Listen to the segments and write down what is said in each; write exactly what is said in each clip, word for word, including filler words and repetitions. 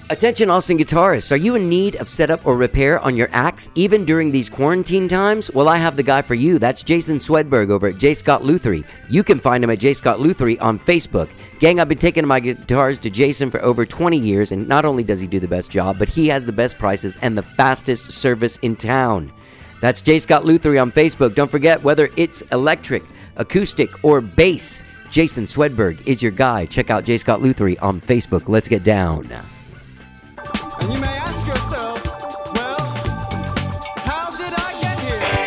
Attention Austin guitarists, are you in need of setup or repair on your axe even during these quarantine times? Well, I have the guy for you. That's Jason Swedberg over at J. Scott Luthery. You can find him at J. Scott Luthery on Facebook. Gang, I've been taking my guitars to Jason for over twenty years, and not only does he do the best job, but he has the best prices and the fastest service in town. That's J. Scott Luthery on Facebook. Don't forget, whether it's electric, acoustic, or bass, Jason Swedberg is your guy. Check out J. Scott Luthery on Facebook. Let's get down. And you may ask yourself, well, how did I get here?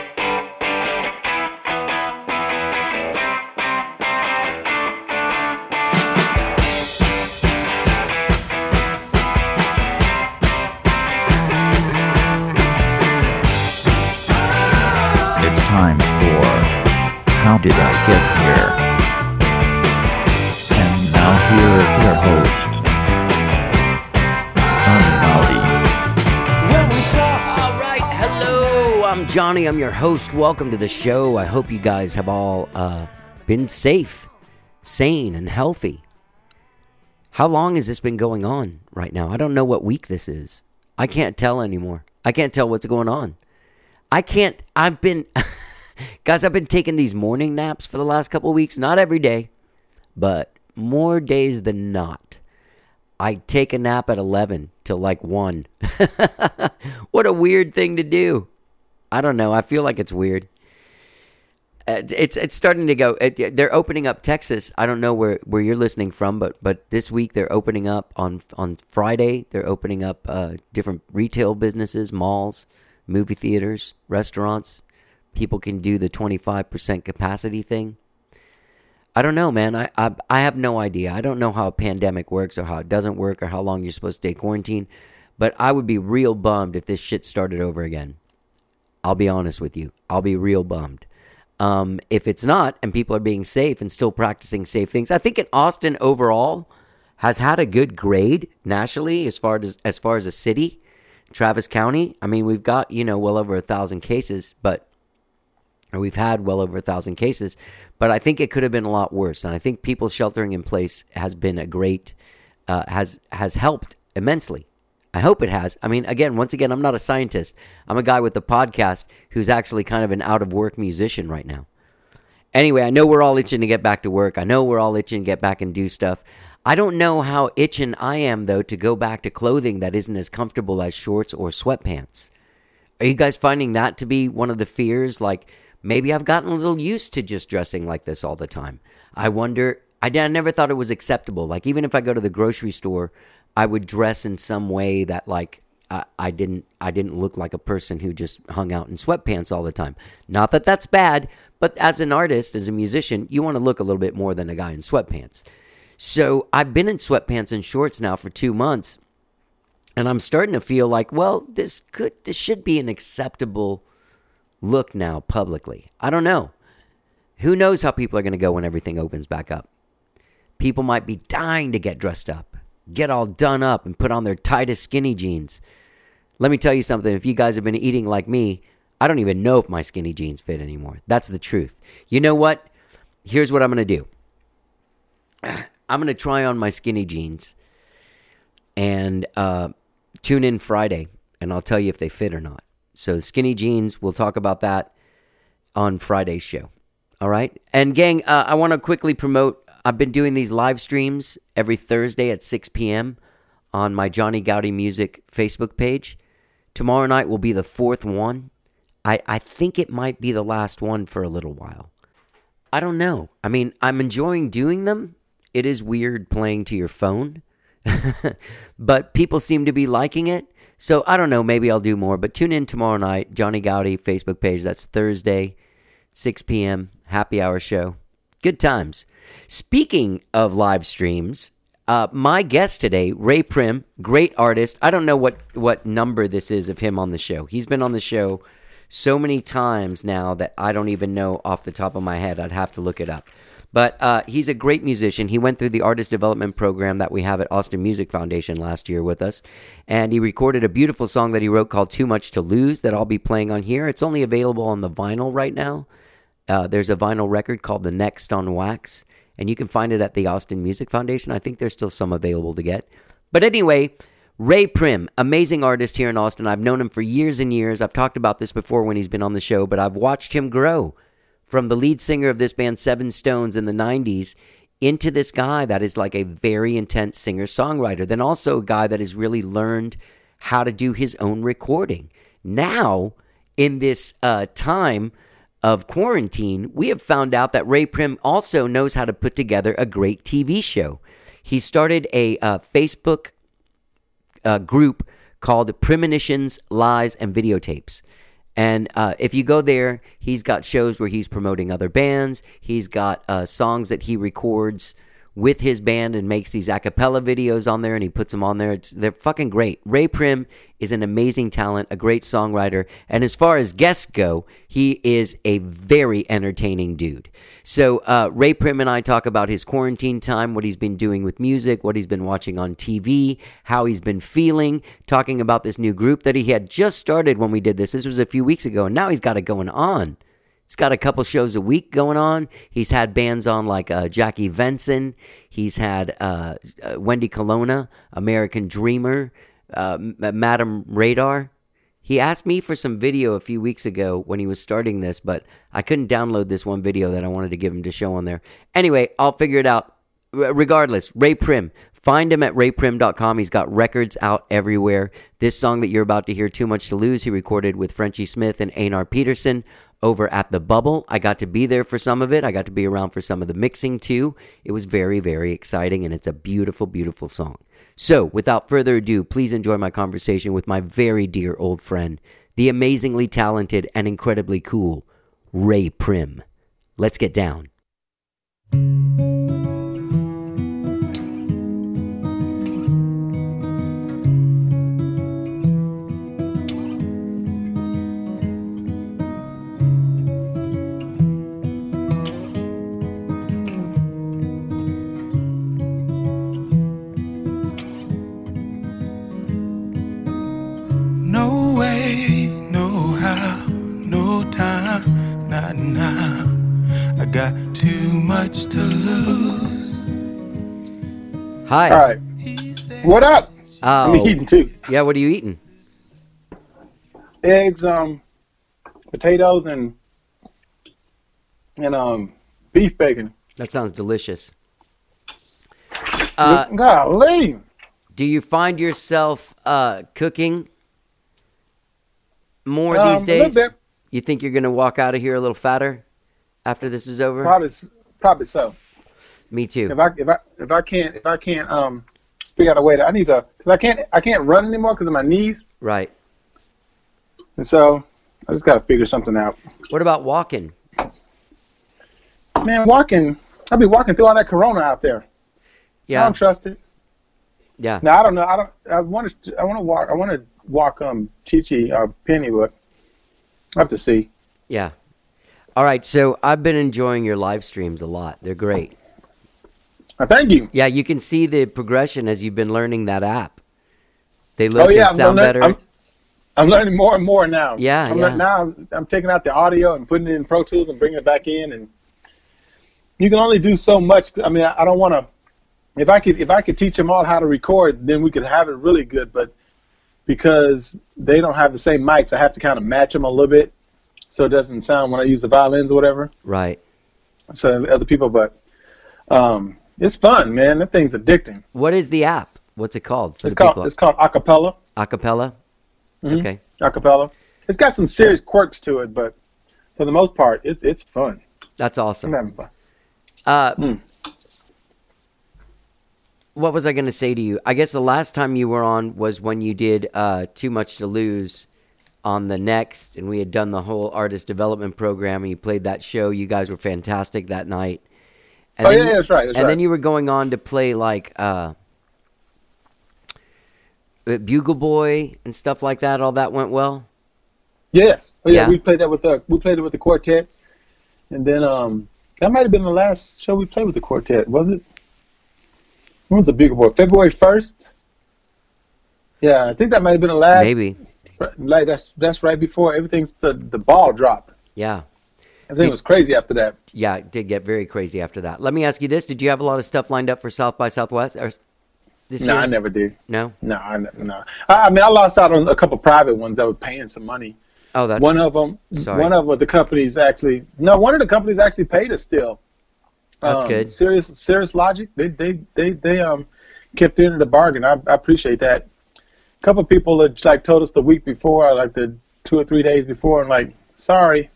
It's time for How Did I Get Here? And now here is your host, I'm Johnny, I'm your host. Welcome to the show. I hope you guys have all uh, been safe, sane, and healthy. How long has this been going on right now? I don't know what week this is. I can't tell anymore. I can't tell what's going on. I can't, I've been, guys, I've been taking these morning naps for the last couple of weeks. Not every day, but more days than not. I take a nap at eleven till like one. What a weird thing to do. I don't know. I feel like it's weird. It's it's starting to go. It, they're opening up Texas. I don't know where, where you're listening from, but but this week they're opening up on on Friday. They're opening up uh, different retail businesses, malls, movie theaters, restaurants. People can do the twenty-five percent capacity thing. I don't know, man. I, I I have no idea. I don't know how a pandemic works or how it doesn't work or how long you're supposed to stay quarantined. But I would be real bummed if this shit started over again. I'll be honest with you. I'll be real bummed. Um, if it's not, and people are being safe and still practicing safe things, I think in Austin overall has had a good grade nationally as far as as far as a city. Travis County, I mean, we've got, you know, well over a thousand cases, but or we've had well over a thousand cases, but I think it could have been a lot worse. And I think people sheltering in place has been a great, uh, has has helped immensely. I hope it has. I mean, again, once again, I'm not a scientist. I'm a guy with a podcast who's actually kind of an out-of-work musician right now. Anyway, I know we're all itching to get back to work. I know we're all itching to get back and do stuff. I don't know how itching I am, though, to go back to clothing that isn't as comfortable as shorts or sweatpants. Are you guys finding that to be one of the fears? Like, maybe I've gotten a little used to just dressing like this all the time. I wonder, I, I never thought it was acceptable. Like, even if I go to the grocery store, I would dress in some way that, like, I, I didn't I didn't look like a person who just hung out in sweatpants all the time. Not that that's bad, but as an artist, as a musician, you want to look a little bit more than a guy in sweatpants. So I've been in sweatpants and shorts now for two months, and I'm starting to feel like, well, this could this should be an acceptable look now publicly. I don't know. Who knows how people are going to go when everything opens back up? People might be dying to get dressed up, get all done up and put on their tightest skinny jeans. Let me tell you something. If you guys have been eating like me, I don't even know if my skinny jeans fit anymore. That's the truth. You know what? Here's what I'm going to do. I'm going to try on my skinny jeans and uh, tune in Friday, and I'll tell you if they fit or not. So skinny jeans, we'll talk about that on Friday's show. All right? And gang, uh, I want to quickly promote, I've been doing these live streams every Thursday at six p.m. on my Johnny Gowdy Music Facebook page. Tomorrow night will be the fourth one. I, I think it might be the last one for a little while. I don't know. I mean, I'm enjoying doing them. It is weird playing to your phone. But people seem to be liking it. So I don't know. Maybe I'll do more. But tune in tomorrow night. Johnny Gowdy Facebook page. That's Thursday, six p.m. Happy hour show. Good times. Speaking of live streams, uh, my guest today, Ray Prim, great artist. I don't know what, what number this is of him on the show. He's been on the show so many times now that I don't even know off the top of my head. I'd have to look it up. But uh, he's a great musician. He went through the artist development program that we have at Austin Music Foundation last year with us. And he recorded a beautiful song that he wrote called Too Much to Lose that I'll be playing on here. It's only available on the vinyl right now. Uh, there's a vinyl record called The Next on Wax. And you can find it at the Austin Music Foundation. I think there's still some available to get. But anyway, Ray Prim, amazing artist here in Austin. I've known him for years and years. I've talked about this before when he's been on the show, but I've watched him grow from the lead singer of this band, Seven Stones, in the nineties into this guy that is like a very intense singer-songwriter, then also a guy that has really learned how to do his own recording. Now, in this uh, time of quarantine, we have found out that Ray Prim also knows how to put together a great T V show. He started a uh, Facebook uh, group called Premonitions, Lies, and Videotapes. And uh, if you go there, he's got shows where he's promoting other bands. He's got uh, songs that he records with his band and makes these a cappella videos on there, and he puts them on there. It's, they're fucking great. Ray Prim is an amazing talent, a great songwriter, and as far as guests go, he is a very entertaining dude. So uh, Ray Prim and I talk about his quarantine time, what he's been doing with music, what he's been watching on T V, how he's been feeling, talking about this new group that he had just started when we did this. This was a few weeks ago, and now he's got it going on. He's got a couple shows a week going on. He's had bands on like uh, Jackie Venson. He's had uh, uh, Wendy Colonna, American Dreamer, uh, Madam Radar. He asked me for some video a few weeks ago when he was starting this, but I couldn't download this one video that I wanted to give him to show on there. Anyway, I'll figure it out. R- regardless, Ray Prim. Find him at ray prim dot com. He's got records out everywhere. This song that you're about to hear, Too Much to Lose, he recorded with Frenchie Smith and Einar Peterson over at the Bubble. I got to be there for some of it. I got to be around for some of the mixing too. It was very, very exciting, and it's a beautiful, beautiful song. So, without further ado, please enjoy my conversation with my very dear old friend, the amazingly talented and incredibly cool Ray Prim. Let's get down. No way, no how, no time, not now. I got too much to lose. Hi. All right. What up? Oh, I'm eating too. yeah, what are you eating? Eggs, um, potatoes, and and um, beef bacon. That sounds delicious. Uh, Golly. do you find yourself uh, cooking more Um, these a little days? bit. You think you're going to walk out of here a little fatter after this is over? Probably, probably so. Me too. If I if I if I can't if I can't um figure out a way to I need to because I can't I can't run anymore because of my knees, Right. and so I just got to figure something out. What about walking? Man, walking. I'll be walking through all that Corona out there. I Yeah. don't trust it. Yeah. Now I don't know. I don't. I want to. I want to walk. I want to walk. Um, Chi Chi or Penny, but I have to see. Yeah. All right. So I've been enjoying your live streams a lot. They're great. Uh, thank you. Yeah. You can see the progression as you've been learning that app. They look Oh yeah, and I'm, sound learn- better. I'm, I'm learning more and more now. Yeah, I'm yeah. learn- now I'm, I'm taking out the audio and putting it in Pro Tools and bringing it back in, and you can only do so much. I mean, I, I don't want to. If I could, if I could teach them all how to record, then we could have it really good. But because they don't have the same mics, I have to kind of match them a little bit, so it doesn't sound when I use the violins or whatever. Right. So other people, but um, it's fun, man. That thing's addicting. What is the app? What's it called for It's the called people? it's called Acapella. Acapella? Mhm. Okay. Acapella. It's got some serious quirks to it, but for the most part, it's it's fun. That's awesome. I'm having fun. Uh, Hmm. What was I going to say to you? I guess the last time you were on was when you did uh, Too Much to Lose on the Next, and we had done the whole artist development program, and you played that show. You guys were fantastic that night. And Oh, then yeah, you- yeah, that's right, that's and then right. you were going on to play like uh, Bugle Boy and stuff like that. All that went well. Yes. Oh, yeah, Yeah. we played that with the we played it with the quartet, and then um that might have been the last show we played with the quartet, was it? When was the Bugle Boy? February first. Yeah, I think that might have been the last. Maybe. Like that's that's right before everything's the the ball dropped. Yeah. Everything was crazy after that. Yeah, it did get very crazy after that. Let me ask you this. Did you have a lot of stuff lined up for South by Southwest? Or, this No, year? I never did. No? No, I ne- no. I, I mean, I lost out on a couple private ones that were paying some money. Oh, that's One of them, sorry. one of the companies actually, no, one of the companies actually paid us still. That's um, good. Serious, Serious Logic, they, they, they, they um kept the end of the bargain. I, I appreciate that. A couple of people had like told us the week before, like the two or three days before, and like, sorry.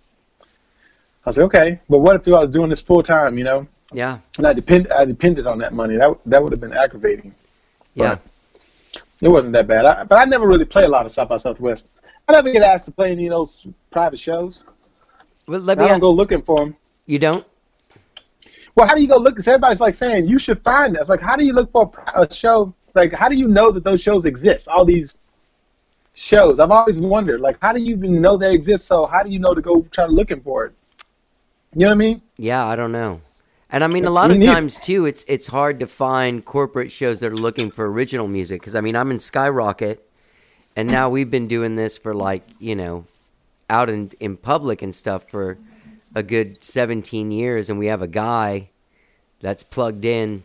I was like, okay, but what if I was doing this full time, you know? Yeah. And I depend, I depended on that money. That that would have been aggravating. Yeah. But it wasn't that bad. I, but I never really play a lot of South by Southwest. I never get asked to play any of those private shows. Well, let me I don't ask- go looking for them. You don't? Well, how do you go look? Because everybody's like saying you should find this. Like, how do you look for a, a show? Like, how do you know that those shows exist? All these shows. I've always wondered, like, how do you even know they exist? So how do you know to go try looking for it? You know what I mean? Yeah, I don't know. And I mean, a lot Me of neither. times too, it's it's hard to find corporate shows that are looking for original music. Because I mean, I'm in Skyrocket, and now we've been doing this for like you know, out in in public and stuff for a good seventeen years, and we have a guy that's plugged in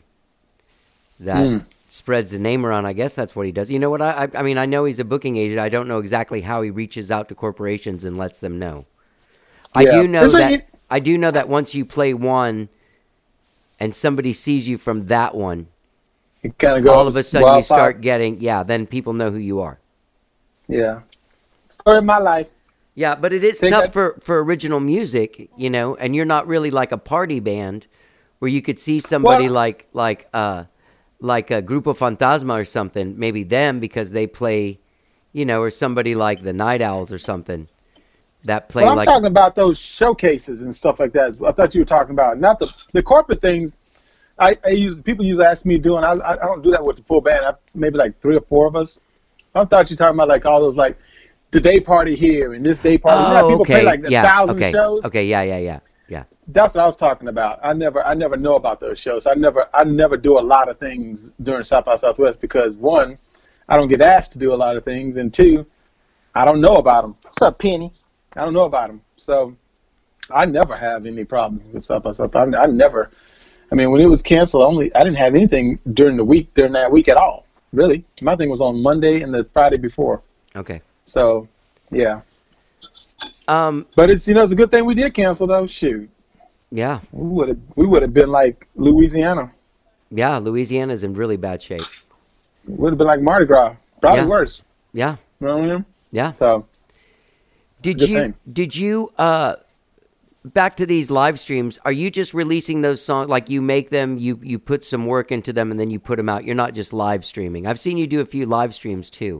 that Mm. spreads the name around. I guess that's what he does. You know what? I I I mean, I know he's a booking agent. I don't know exactly how he reaches out to corporations and lets them know. I Yeah. do know It's like that you- I do know that once you play one and somebody sees you from that one, It kind of goes. all of a sudden you wildfire. start getting, yeah, then people know who you are. Yeah. Story of my life. Yeah, but it is Take tough that- for, for original music, you know, and you're not really like a party band where you could see somebody Well- like like uh like a Grupo Fantasma or something, maybe them because they play, you know, or somebody like the Night Owls or something that play Well, I'm like talking about those showcases and stuff like that. I thought you were talking about not the the corporate things. I, I use people usually ask me doing. I I I don't do that with the full band. I, maybe like three or four of us. I thought you were talking about like all those like the day party here and this day party. You know how oh, people okay, play like a yeah, thousand okay, shows. okay, yeah, yeah, yeah, yeah. That's what I was talking about. I never I never know about those shows. I never I never do a lot of things during South by Southwest because one, I don't get asked to do a lot of things, and two, I don't know about them. What's up, Penny? I don't know about them. So I never have any problems with South by Southwest. I, I never. I mean, when it was canceled, only I didn't have anything during the week during that week at all. Really, my thing was on Monday and the Friday before. Okay. So, yeah. Um. But it's you know it's a good thing we did cancel though. Shoot, Yeah. we would have we would have been like Louisiana. Yeah. Louisiana's in really bad shape. Would have been like Mardi Gras, probably Yeah. worse. Yeah. You know what I mean? Yeah. So Did good you? thing. Did you? Uh. Back to these live streams. Are you just releasing those songs? Like you make them, you you put some work into them, and then you put them out. You're not just live streaming. I've seen you do a few live streams too.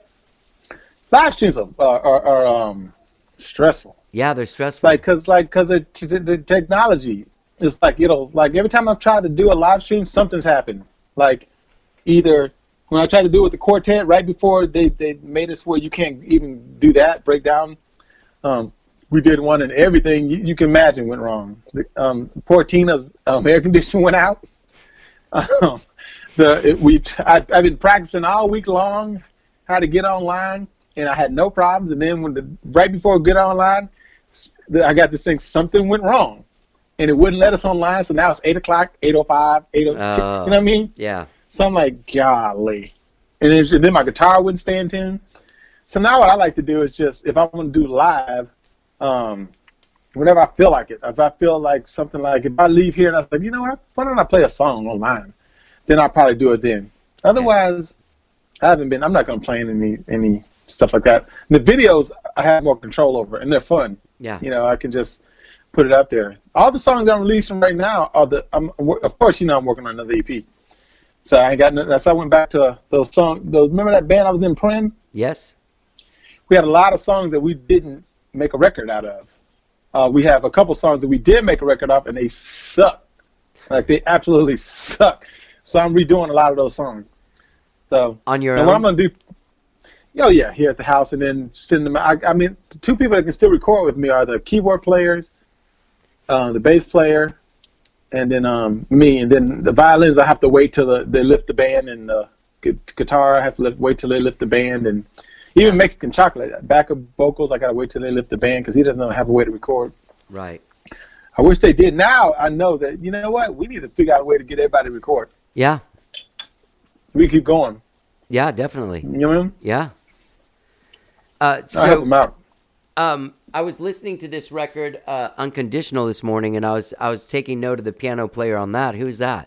live streams are, are, are, are um stressful. Yeah, they're stressful. Like cause like cause the, the, the technology is like it'll like every time I've tried to do a live stream, something's happened. Like either when I tried to do it with the quartet right before they, they made us where you can't even do that break down. Um, we did one and everything you, you can imagine went wrong. The, um, poor Tina's um, air conditioner went out. Um, the it, we I, I've been practicing all week long how to get online, and I had no problems. And then when the right before we get online, I got this thing. Something went wrong, and it wouldn't let us online. So now it's eight o'clock, eight o five, eight o. Oh. You know what I mean? yeah. So I'm like, golly. And then, and then my guitar wouldn't stay in tune. So now what I like to do is just, if I want to do live, um, whenever I feel like it, if I feel like something like, if I leave here and I was like, you know what, why don't I play a song online? Then I'll probably do it then. Otherwise, I haven't been, I'm not going to play any, any stuff like that. And the videos, I have more control over, and they're fun. Yeah. You know, I can just put it up there. All the songs I'm releasing right now are the, I'm, of course, you know, I'm working on another E P. So I ain't got nothing. So I went back to those songs. Those, remember that band I was in, Prim? Yes. We had a lot of songs that we didn't make a record out of. Uh, we have a couple songs that we did make a record of, and they suck. Like, they absolutely suck. So I'm redoing a lot of those songs. So On your and own? what I'm going to do, oh, yeah, here at the house, and then send them. I, I mean, the two people that can still record with me are the keyboard players, uh, the bass player, and then um, me. And then the violins, I have to wait till the, they lift the band, and the gu- guitar, I have to lift, wait till they lift the band, and even Mexican Chocolate, backup vocals, I got to wait till they lift the band because he doesn't have a way to record. Right. I wish they did. Now I know that, you know what, we need to figure out a way to get everybody to record. Yeah. we keep going. Yeah, definitely. You know what I mean? Yeah. Uh, I help them so, out. um, I was listening to this record, uh, Unconditional, this morning, and I was I was taking note of the piano player on that. Who's that?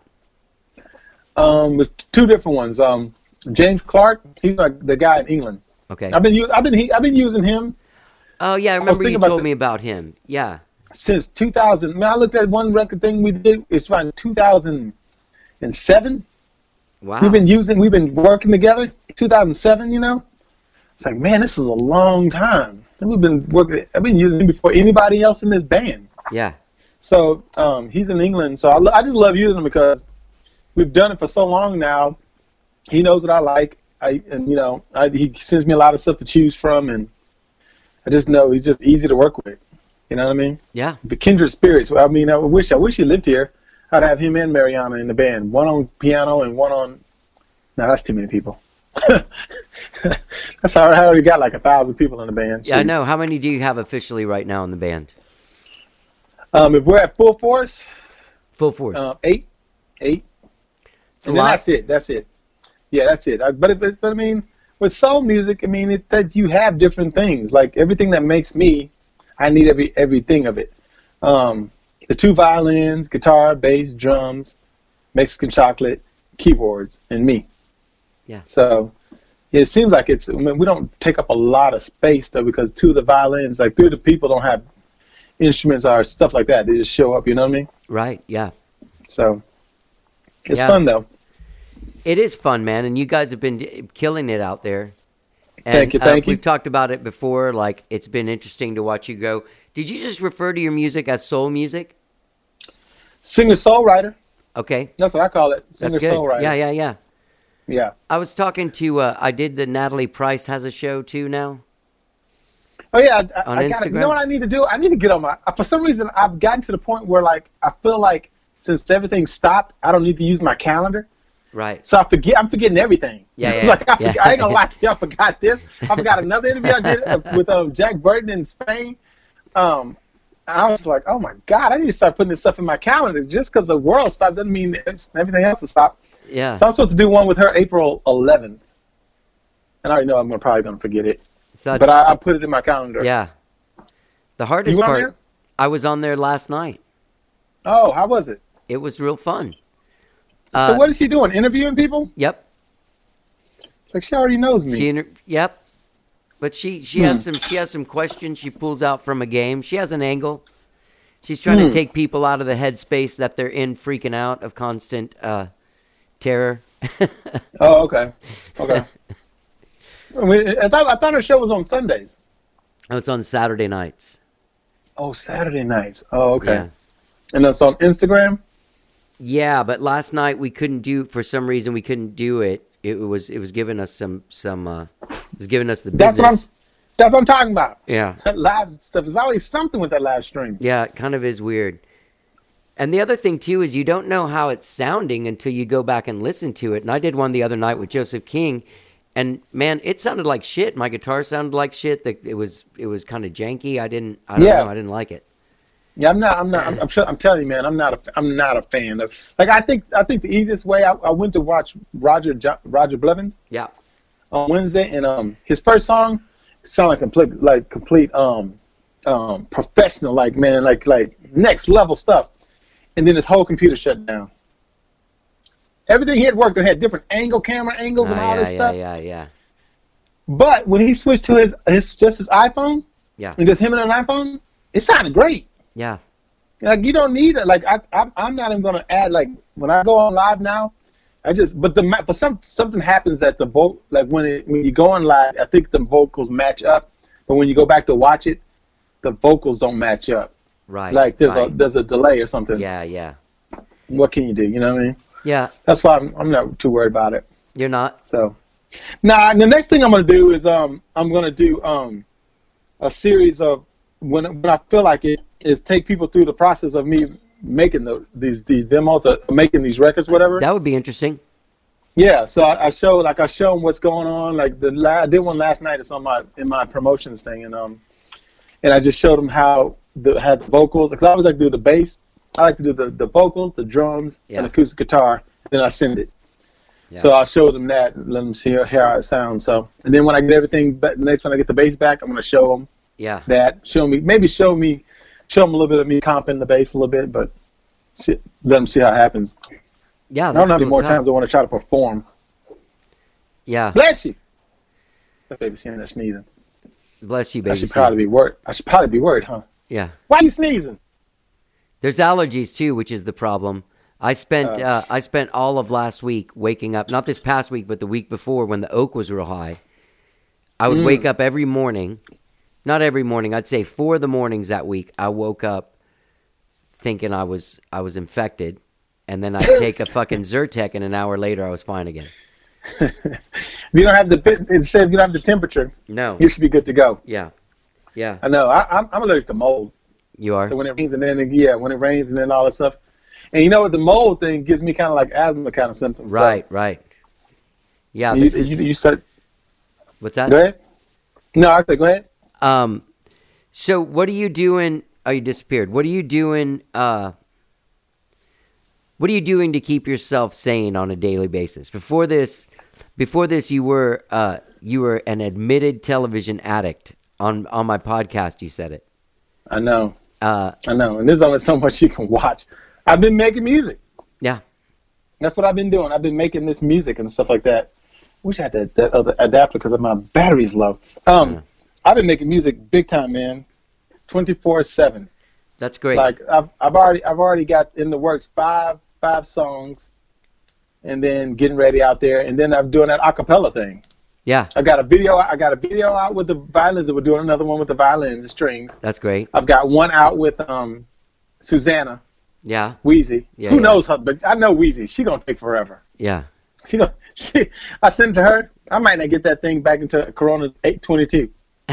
Um, with two different ones. Um, James Clark, he's like the guy in England. Okay. I've been u- I've been he, I've been using him Oh yeah, I was remember you thinking about told the- me about him. Yeah. since two thousand. Man, I looked at one record thing we did. It's around two thousand seven. Wow. We've been using, we've been working together. two thousand seven, you know. It's like, man, this is a long time. And we've been working. I've been using him before anybody else in this band. Yeah. So um, he's in England. So I, lo- I just love using him because we've done it for so long now. He knows what I like. I and you know I, he sends me a lot of stuff to choose from, and I just know he's just easy to work with. You know what I mean? Yeah. The kindred spirits. I mean, I wish I wish he lived here. I'd have him and Mariana in the band, one on piano and one on. No, that's too many people. That's how I already got like a thousand people in the band. Yeah, I Shoot. know. How many do you have officially right now in the band? Um, if we're at full force, Full force. um, eight, eight, it's a and then lot. that's it. That's it. Yeah, that's it. I, but, but but I mean, with soul music, I mean, it, that you have different things. Like everything that makes me, I need every everything of it. Um, the two violins, guitar, bass, drums, Mexican chocolate, keyboards, and me. Yeah. So it seems like it's. I mean, we don't take up a lot of space though, because two of the violins, like two of the people, don't have instruments or stuff like that. They just show up. You know what I mean? Right. Yeah. So it's Yeah. fun though. It is fun, man, and you guys have been d- killing it out there. And, Thank you, thank uh, you. We've talked about it before. Like, it's been interesting to watch you go. Did you just refer to your music as soul music? Singer songwriter. Okay, That's what I call it. Singer that's good. songwriter. Yeah, yeah, yeah. Yeah. I was talking to. Uh, I did the Natalie Price has a show too now. Oh yeah, I, On I got You Instagram? know what I need to do? I need to get on my. For some reason, I've gotten to the point where like I feel like since everything stopped, I don't need to use my calendar. Right. So I forget. I'm forgetting everything. Yeah, yeah, like I, yeah. forgot, I ain't gonna lie to you. I forgot this. I forgot another interview I did uh, with um, Jack Burton in Spain. Um, I was like, oh my god, I need to start putting this stuff in my calendar. Just because the world stopped doesn't mean it's, everything else has stopped. Yeah. So I'm supposed to do one with her April eleventh, and I already know I'm gonna, probably gonna forget it. So But it's- I, I put it in my calendar. yeah. The hardest You on part. there? I was on there last night. Oh, how was it? It was real fun. so Uh, what is she doing? Interviewing people? Yep. It's like she already knows me. She inter- yep. But she she Hmm. has some she has some questions she pulls out from a game. She has an angle. She's trying Hmm. to take people out of the headspace that they're in, freaking out of constant uh, terror. Oh, okay. Okay. I, mean, I thought I thought her show was on Sundays. Oh, it's on Saturday nights. Oh, Saturday nights. Oh, okay. Yeah. And that's on Instagram? Yeah, but last night we couldn't do for some reason we couldn't do it. It was it was giving us some some uh, it was giving us the That's business. what I'm that's what I'm talking about. Yeah. That live stuff is always something with that live stream. Yeah, it kind of is weird. And the other thing too is you don't know how it's sounding until you go back and listen to it. And I did one the other night with Joseph King, and man, it sounded like shit. My guitar sounded like shit. The- It was it was kind of janky. I didn't I don't Yeah. know. I didn't like it. Yeah, I'm not. I'm not. I'm, I'm, sure, I'm telling you, man. I'm not. A, I'm not a fan of. Like, I think. I think the easiest way. I, I went to watch Roger Jo- Roger Blevins Yeah. on Wednesday, and um, his first song sounded like complete, like complete, um, um, professional, like man, like like next level stuff. And then his whole computer shut down. Everything he had worked on had different angle, camera angles, Oh, and all yeah, this yeah, stuff. yeah, yeah, But when he switched to his his just his iPhone, yeah, and just him and an iPhone, it sounded great. yeah. Like you don't need it. Like I, I I'm not even gonna add. Like when I go on live now, I just. But the ma- but some something happens that the vote like when it when you go on live, I think the vocals match up. But when you go back to watch it, the vocals don't match up. Right. Like there's a right. there's a delay or something. Yeah, yeah, What can you do? You know what I mean? yeah. That's why I'm I'm not too worried about it. You're not. So, now the next thing I'm gonna do is um I'm gonna do um a series of when when I feel like it is take people through the process of me making the these these demos or making these records, whatever. That would be interesting. Yeah, so I, I show like I show them what's going on. Like the la- I did one last night. It's on my in my promotions thing, and um and I just showed them how the had the vocals because I always like to do the bass. I like to do the the vocals, the drums, Yeah. and acoustic guitar. Then I send it. Yeah. So I'll show them that and let them see hear how it sounds. So, and then when I get everything back, next when I get the bass back, I'm going to show them Yeah. that. Show me, maybe show me, show them a little bit of me comping the bass a little bit, but see, let them see how it happens. Yeah. I don't That's know how many cool more as hell. times I want to try to perform. Yeah. Bless you. That baby's sitting there sneezing. Bless you, I baby. should Sam. probably be worried. I should probably be worried, huh? Yeah. Why are you sneezing? There's allergies too, which is the problem. I spent Oh. uh, I spent all of last week waking up, not this past week, but the week before when the oak was real high. I would Mm. wake up every morning, not every morning. I'd say four of the mornings that week. I woke up thinking I was I was infected, and then I'd take a fucking Zyrtec, and an hour later I was fine again. If you don't have the it says you don't have the temperature, No. you should be good to go. Yeah. Yeah. I know. I, I'm I'm allergic to mold. You are. So when it rains and then yeah, when it rains and then all that stuff, and you know what, the mold thing gives me kind of like asthma kind of symptoms. so- Right. Right. Yeah. You, This you, is, you start. what's that? Go ahead. No, I said go ahead. Um, so what are you doing? Oh, you disappeared. What are you doing? Uh, what are you doing to keep yourself sane on a daily basis? Before this, before this, you were uh, you were an admitted television addict. On on my podcast, you said it. I know. Uh, I know. And there's only so much you can watch. I've been making music. yeah, That's what I've been doing. I've been making this music and stuff like that. Wish I had that, that other adapter because my battery's low. Um, Yeah. I've been making music big time, man. twenty-four seven. that's great. Like I've I've already I've already got in the works five five songs, and then getting ready out there, and then I'm doing that acapella thing. yeah, I got a video. I got a video out with the violins. We're doing another one with the violins, the strings. that's great. I've got one out with um, Susanna Yeah, Wheezy. Yeah, Who yeah. knows her? But I know Wheezy. She gonna take forever. yeah, She gonna. She. I sent it to her. I might not get that thing back into Corona eight twenty-two.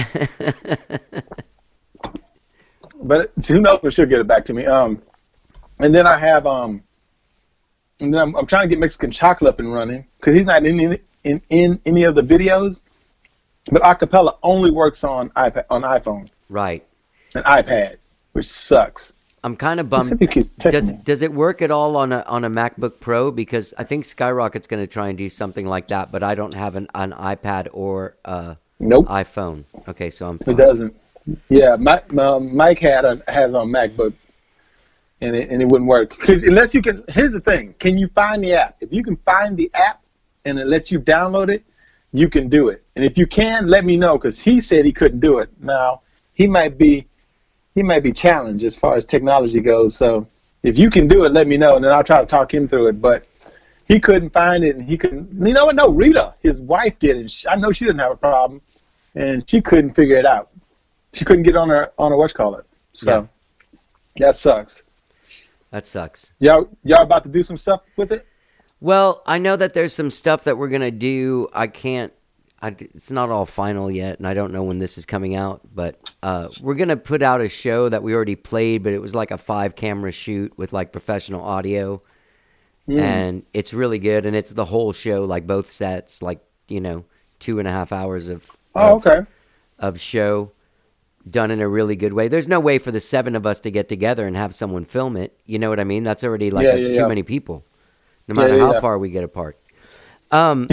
But who knows if she'll get it back to me. Um, and then I have um, and then I'm, I'm trying to get Mexican Chocolate up and running because he's not in any, in in any of the videos. But acapella only works on iPad on iPhone right. and iPad, which sucks. I'm kind of He bummed. said he keeps texting Does me. does it work at all on a on a MacBook Pro? Because I think Skyrocket's going to try and do something like that, but I don't have an, an iPad or uh, Nope, iPhone. Okay, so I'm it fine. doesn't. Yeah, Mike, um, Mike had a, has on MacBook, and it, and it wouldn't work 'Cause unless you can. Here's the thing: can you find the app? If you can find the app and it lets you download it, you can do it. And if you can, let me know because he said he couldn't do it. Now he might be he might be challenged as far as technology goes. So if you can do it, let me know, and then I'll try to talk him through it. But he couldn't find it, and he couldn't. You know what? No, Rita, his wife, did it. She- I know she didn't have a problem, and she couldn't figure it out. She couldn't get on her on her what's call it. So that sucks. That sucks. Y'all y'all about to do some stuff with it? Well, I know that there's some stuff that we're gonna do. I can't. I, it's not all final yet, and I don't know when this is coming out. But uh, we're gonna put out a show that we already played, but it was like a five camera shoot with like professional audio, Mm. and it's really good. And it's the whole show, like both sets, like you know, two and a half hours of Oh, of, okay. of show done in a really good way. There's no way for the seven of us to get together and have someone film it. You know what I mean? That's already like Yeah, a, yeah, too yeah. many people, no Yeah, matter yeah, how yeah. far we get apart. Um,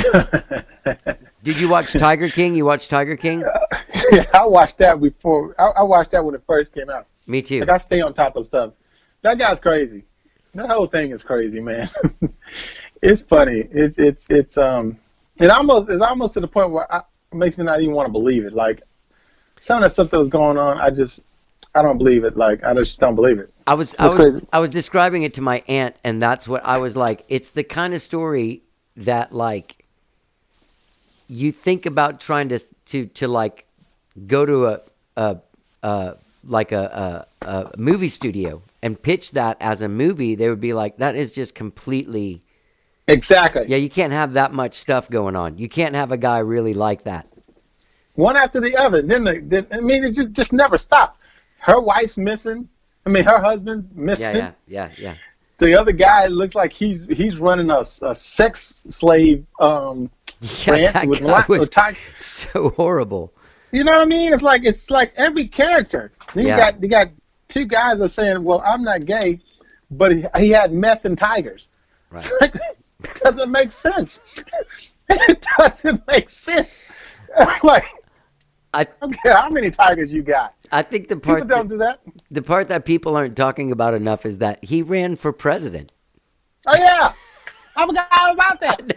did you watch Tiger King? You watched Tiger King? Yeah, I watched that before. I, I watched that when it first came out. Me too. Like I stay on top of stuff. That guy's crazy. That whole thing is crazy, man. It's funny. It's it's it's um. It almost it's almost to the point where I, it makes me not even want to believe it. Like some of the stuff that was going on, I just I don't believe it. Like I just don't believe it. I was I That's was crazy. I was describing it to my aunt, and that's what I was like. It's the kind of story that like you think about trying to to to like go to a a, a like a, a a movie studio and pitch that as a movie. They would be like, that is just completely. Exactly. Yeah, you can't have that much stuff going on. You can't have a guy really like that. One after the other. Then, the, then I mean, it just, just never stopped. Her wife's missing. I mean, her husband's missing. Yeah, yeah, yeah, yeah. The other guy looks like he's he's running a, a sex slave um, Yeah, ranch that with guy lots was of time. so horrible. You know what I mean? It's like it's like every character. Then Yeah. You got you got two guys that are saying, "Well, I'm not gay," but he, he had meth and tigers. Right. It's like, doesn't make sense. It doesn't make sense. Like, I I don't care how many tigers you got. I think the People part don't that, do that. the part that people aren't talking about enough is that he ran for president. Oh yeah, I forgot all about that.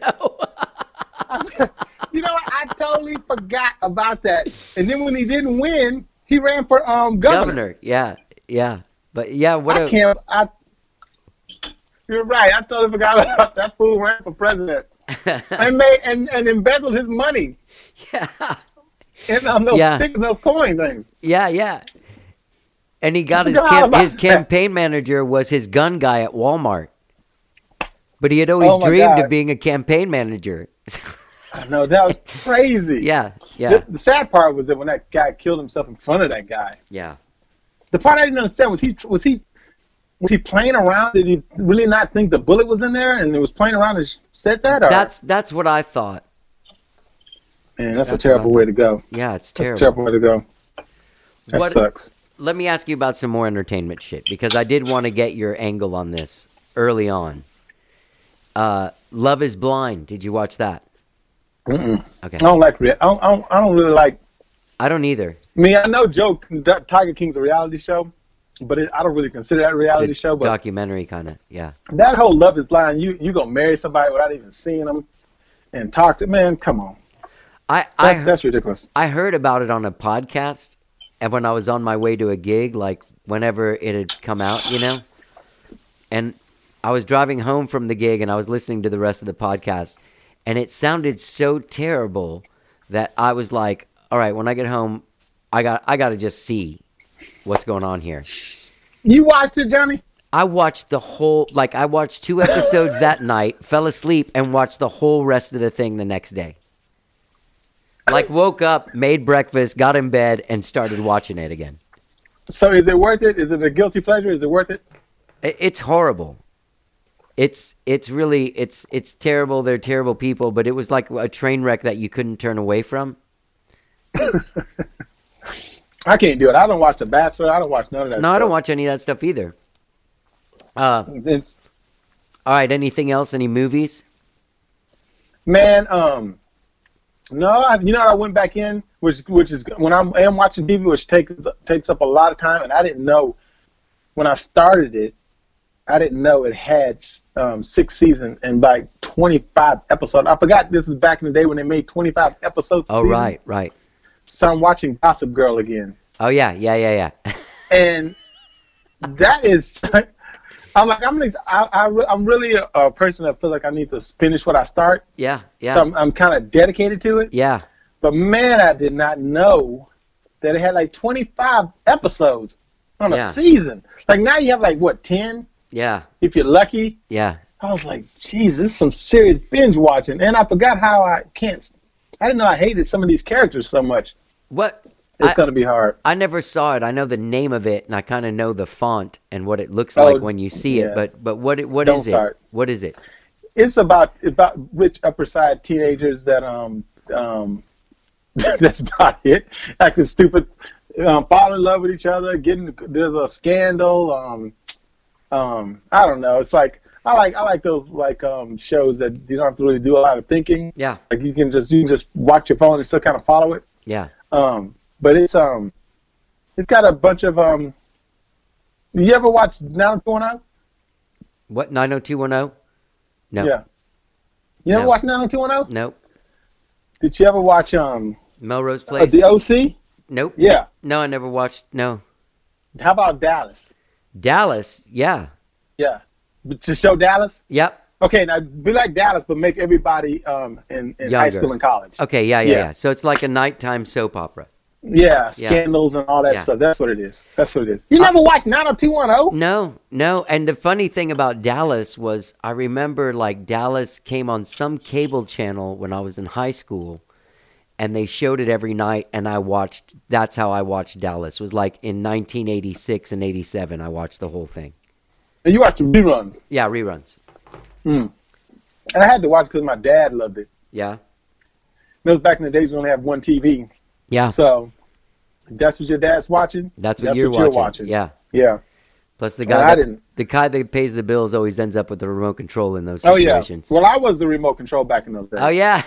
No. You know what? I totally forgot about that. And then when he didn't win, he ran for um governor. Governor. Yeah. Yeah. But yeah, what I a can't. I. You're right. I totally forgot about that fool ran for president and made and, and embezzled his money yeah. in um, those Yeah. stick, those coin things. Yeah, yeah. And he got his forgot cam- about his that. campaign manager was his gun guy at Walmart. But he had always Oh, my dreamed God. of being a campaign manager. I know that was crazy. yeah, yeah, The, the sad part was that when that guy killed himself in front of that guy. yeah. The part I didn't understand was he was he was he playing around? Did he really not think the bullet was in there and it was playing around and said that? Or? That's that's what I thought. Man, that's, that's a terrible what I way to go. Yeah, it's That's terrible. a terrible way to go. That What- sucks. Let me ask you about some more entertainment shit because I did want to get your angle on this early on. Uh, Love is Blind. Did you watch that? Mm-mm. Okay. I don't like. Rea- I don't, I don't. I don't really like. I don't either. I mean, I know Joe Tiger King's a reality show, but it, I don't really consider that a reality It's a show. But documentary kind of. Yeah. that whole Love is Blind, you you gonna marry somebody without even seeing them and talk to man? Come on, I I that's that's ridiculous. I heard about it on a podcast, and when I was on my way to a gig, like whenever it had come out, you know, and I was driving home from the gig, and I was listening to the rest of the podcast, and it sounded so terrible that I was like, "All right, when I get home, I got I got to just see what's going on here." You watched it, Johnny? I watched the whole, like I watched two episodes that night, fell asleep, and watched the whole rest of the thing the next day. Like woke up, made breakfast, got in bed, and started watching it again. So is it worth it? Is it a guilty pleasure? Is it worth it? I- It's horrible. It's it's really it's it's terrible. They're terrible people, but it was like a train wreck that you couldn't turn away from. I can't do it. I don't watch The Bachelor. I don't watch none of that No, stuff. I don't watch any of that stuff either. Uh, It's, all right. Anything else? Any movies? man, um, no, I, you know what I went back in, which which is when I'm, I am watching T V, which takes takes up a lot of time, and I didn't know when I started it. I didn't know it had um, six seasons and like twenty-five episodes. I forgot this is back in the day when they made twenty-five episodes. a Oh, season. right, right. So I'm watching Gossip Girl again, Oh, yeah, yeah, yeah, yeah. and that is. I'm like I'm like, I, I re- I'm really a, a person that feels like I need to finish what I start. yeah, yeah, So I'm, I'm kind of dedicated to it. yeah. But man, I did not know that it had like twenty-five episodes on a Yeah. season. Like now you have like what ten Yeah, if you're lucky. yeah. I was like, geez, this is some serious binge watching, and I forgot how I can't. I didn't know I hated some of these characters so much. What? It's I, gonna be hard. I never saw it. I know the name of it, and I kind of know the font and what it looks Oh, like when you see yeah. it. But but what it- what Don't is it? start. What is it? It's about about rich upper side teenagers that um um. That's about it. Acting stupid, um, fall in love with each other. Getting there's a scandal. Um, um, I don't know. It's like I like I like those like um shows that you don't have to really do a lot of thinking. Yeah, Like you can just you can just watch your phone and still kind of follow it. yeah. Um, but it's um, it's got a bunch of um. You ever watch nine oh two one oh? What nine oh two one oh? No, Yeah. You ever No. watch nine oh two one oh? nope. Did you ever watch um Melrose uh, Place. the O C? Nope. Yeah. No, I never watched. No, How about Dallas? Dallas. Yeah. Yeah. But to show Dallas? Yep. Okay, now be like Dallas, but make everybody um in, in high Younger. school and college. Okay. Yeah, yeah, Yeah. yeah. So it's like a nighttime soap opera. Yeah, Yeah. scandals and all that Yeah. stuff. That's what it is. That's what it is. You never watched nine oh two one oh? No, no. And the funny thing about Dallas was I remember like Dallas came on some cable channel when I was in high school and they showed it every night and I watched, that's how I watched Dallas. It was like in nineteen eighty-six and eighty-seven I watched the whole thing. And you watched the reruns. Yeah, reruns. Mm. And I had to watch because my dad loved it. Yeah. That was back in the days we only had one T V. Yeah. So if that's what your dad's watching. That's what, you're, watching. Yeah. Yeah. Plus, the Well, guy I that, didn't. the guy that pays the bills always ends up with the remote control in those Oh yeah. situations. Well, I was the remote control back in those days. Oh yeah,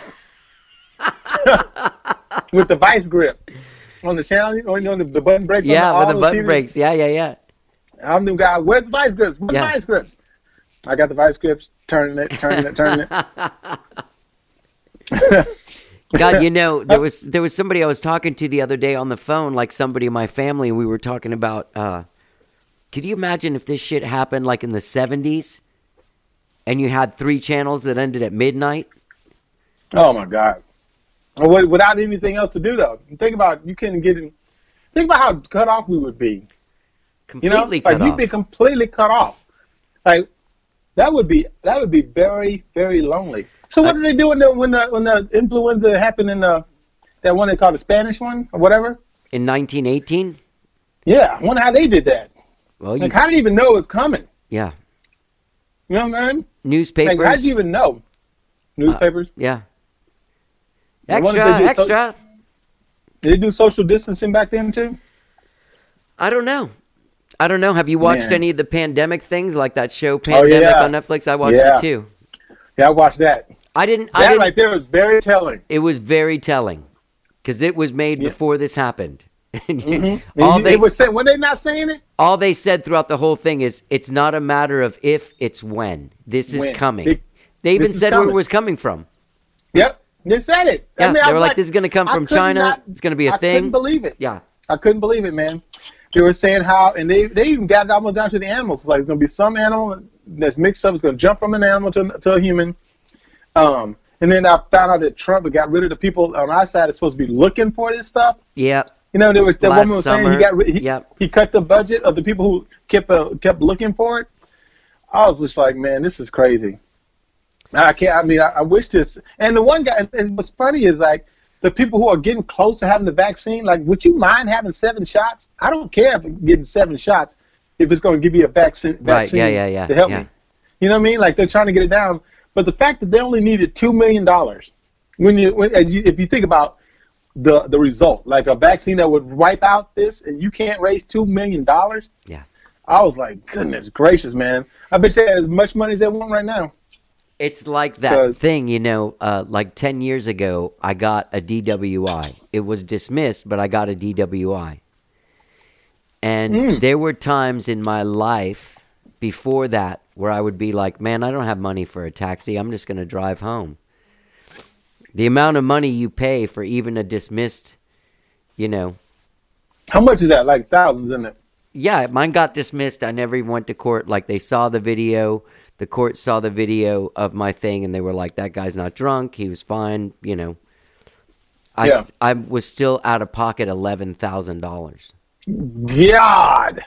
With the vice grip on the channel, you know, the, the button brakes. yeah, on with all the those button T Vs. brakes. Yeah, yeah, yeah. I'm the guy. Where's the vice grips? Where's Yeah. the vice grips? I got the vice grips. Turning it, turning it, turning it. God, you know, there was there was somebody I was talking to the other day on the phone, like somebody in my family, and we were talking about. Uh, could you imagine if this shit happened like in the seventies, and you had three channels that ended at midnight? Oh my God! Wi- Without anything else to do, though. Think about you couldn't get in. Think about how cut off we would be. You know, Completely like cut you'd off. be completely cut off. Like that would be that would be very very lonely. So what I- did they do when the when the when the influenza happened in the that one they call the Spanish one or whatever? In nineteen eighteen? Yeah, I wonder how they did that. Well, you, Like, how did you even know it was coming? yeah. You know what I mean? Newspapers. Like, how did you even know? Newspapers. Yeah. I wonder Extra, if they did so- extra. Did they do social distancing back then too? I don't know. I don't know. Have you watched Man. any of the pandemic things, like that show Pandemic yeah. on Netflix? I watched Yeah. it too. Yeah, I watched that. I didn't. I That didn't. right there was very telling. It was very telling because it was made Yeah. before this happened. Mm-hmm. all And they it was saying, were they not saying it? all they said throughout the whole thing is it's not a matter of if, it's when. This is When. coming. It- they even this is said where it coming. was coming from. Yep, they said it. Yeah, I mean, they I were was like, "This is gonna come I from could China. not- It's gonna be a I thing." couldn't believe it. Yeah. I couldn't believe it, man. They were saying how, and they they even got it almost down to the animals. Like, there's gonna be some animal that's mixed up. It's gonna jump from an animal to, to a human. Um, and then I found out that Trump had got rid of the people on our side that's supposed to be looking for this stuff. Yeah. You know, there was the Last woman was saying summer, he got rid, he, yep. he cut the budget of the people who kept uh, kept looking for it. I was just like, man, this is crazy. I can't. I mean, I, I wish this. And the one guy, and- and what's funny is like the people who are getting close to having the vaccine. Like, would you mind having seven shots? I don't care if I'm getting seven shots if it's going to give you a vaccine. Right, vaccine yeah, yeah, yeah, To help yeah. me. You know what I mean? Like they're trying to get it down. But the fact that they only needed two million dollars, when you, when, as you, if you think about the the result, like a vaccine that would wipe out this, and you can't raise two million dollars. Yeah. I was like, goodness gracious, man! I bet you they have as much money as they want right now. It's like that Because- thing, you know, uh, like ten years ago, I got a D W I. It was dismissed, but I got a D W I. And Mm. there were times in my life before that where I would be like, man, I don't have money for a taxi. I'm just going to drive home. The amount of money you pay for even a dismissed, you know, How much is that? Like thousands, isn't it? yeah, mine got dismissed. I never even went to court. Like, they saw the video. The court saw the video of my thing, and they were like, that guy's not drunk. He was fine, you know. I, Yeah. I was still out of pocket eleven thousand dollars. God.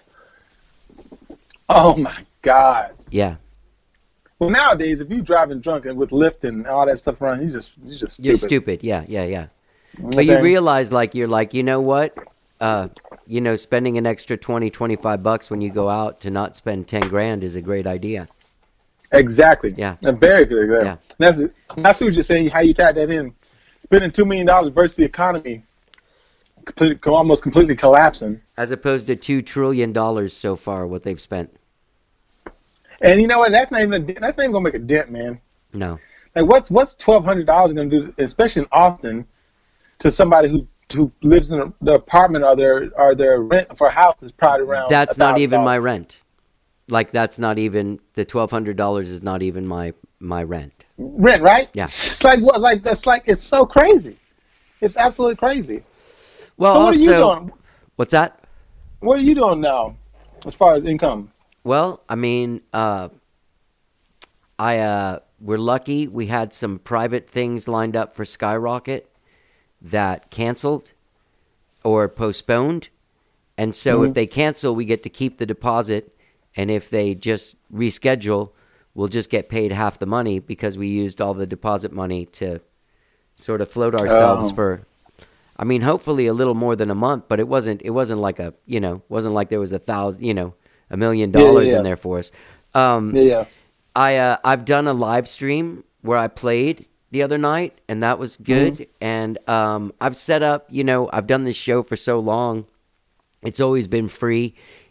Oh my God. Yeah. Well, nowadays, if you driving drunk and with Lyft and all that stuff around, you just you just stupid. You're stupid. Yeah, yeah, yeah. You know But what you I'm saying? realize, like, you're like, you know what? Uh, you know, spending an extra twenty, twenty-five bucks when you go out to not spend ten grand is a great idea. Exactly. Yeah. A very good example. Yeah. That's that's what you're saying. How you tied that in? Spending two million dollars versus the economy, complete, almost completely collapsing. As opposed to two trillion dollars so far, what they've spent. And you know what? That's not even a, dent- that's not even gonna make a dent, man. No. Like what's what's twelve hundred dollars gonna do, especially in Austin, to somebody who who lives in a, the apartment or their or their rent for a house is probably around. That's not one thousand even my dollars. rent. Like, that's not even, the twelve hundred dollars is not even my, my rent. rent, right? Yeah. It's like what? Like that's like it's so crazy. It's absolutely crazy. Well, So what also, are you doing? what's that? What are you doing now, as far as income? Well, I mean, uh, I uh, we're lucky. We had some private things lined up for Skyrocket that canceled or postponed, and so if they cancel, we get to keep the deposit, and if they just reschedule, we'll just get paid half the money because we used all the deposit money to sort of float ourselves Oh. for. I mean, hopefully a little more than a month, but it wasn't. It wasn't like a you know, wasn't like there was a thousand, you know, a million Yeah, yeah, dollars yeah. in there for us. Um, Yeah, yeah. I uh, I've done a live stream where I played the other night, and that was good. Mm-hmm. And um, I've set up, you know, I've done this show for so long. It's always been free.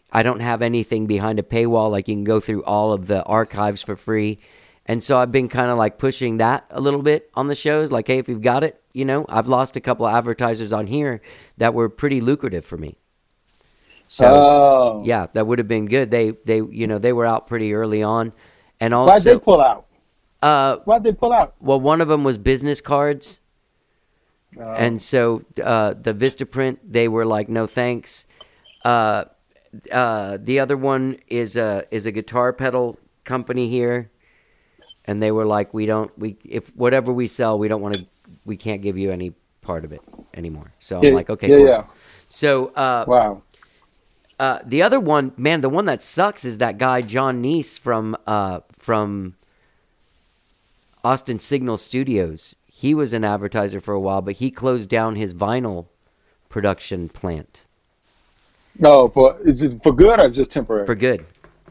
I don't have anything behind a paywall. Like you can go through all of the archives for free. And so I've been kind of like pushing that a little bit on the shows. Like, hey, if you've got it, you know, I've lost a couple of advertisers on here that were pretty lucrative for me. So, Oh. yeah, that would have been good. They, they, you know, they were out pretty early on. And Why'd also, they pull out? uh, Why'd they pull out? well, one of them was business cards. Oh. And so uh, the Vistaprint, they were like, no thanks. Uh, uh, the other one is a is a guitar pedal company here, and they were like, we don't we if whatever we sell, we don't want to, we can't give you any part of it anymore. So Yeah, I'm like, okay, yeah, cool. yeah. So uh, Wow. uh, the other one, man, the one that sucks is that guy John Neese from uh, from Austin Signal Studios. He was an advertiser for a while, but he closed down his vinyl production plant No, for is it for good or just temporary? for good.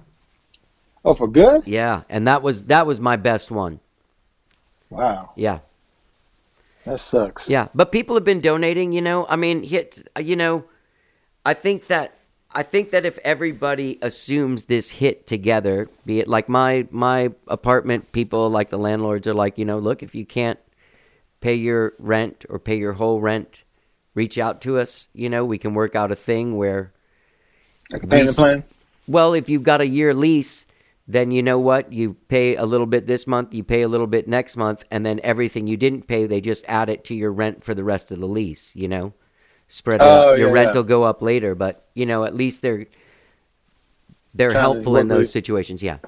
Oh, for good? Yeah, and that was that was my best one. Wow, Yeah, that sucks. yeah. But people have been donating. You know, I mean, hit. You know, I think that I think that if everybody assumes this hit together, be it like my my apartment people, like the landlords are like, you know, look, if you can't pay your rent or pay your whole rent, reach out to us. You know, we can work out a thing where, Like a payment lease- plan. well, if you've got a year lease, then you know what? You pay a little bit this month, you pay a little bit next month, and then everything you didn't pay, they just add it to your rent for the rest of the lease, you know? Spread it Oh, out. Your yeah, rent yeah. will go up later, but, you know, at least they're they're Trying to helpful work in those with- situations, yeah.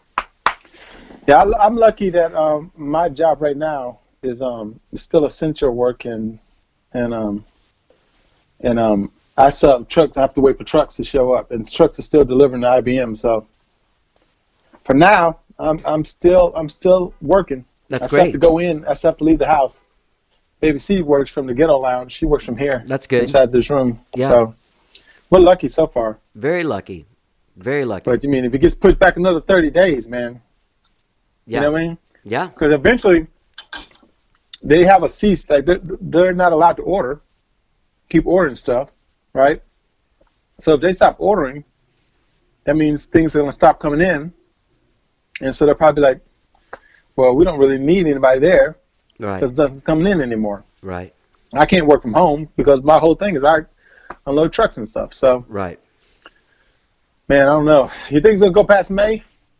Yeah, I, I'm lucky that um, my job right now is um is still essential work, and and um and um I sell trucks. I have to wait for trucks to show up, and trucks are still delivering to I B M. So for now, I'm I'm still I'm still working. That's I still have great. to go in. I still have to leave the house. Baby C works from the ghetto lounge. She works from here. That's good. Inside this room. Yeah. So we're lucky so far. Very lucky. Very lucky. But you mean if it gets pushed back another thirty days, man? yeah. You know what I mean? Yeah. Because eventually they have a cease. Like they're, they're not allowed to order, keep ordering stuff, right? So if they stop ordering, that means things are going to stop coming in, and so they'll probably be like, "Well, we don't really need anybody there Right. because nothing's coming in anymore." Right. I can't work from home because my whole thing is I unload trucks and stuff. So, Right. man, I don't know. You think it's going to go past May?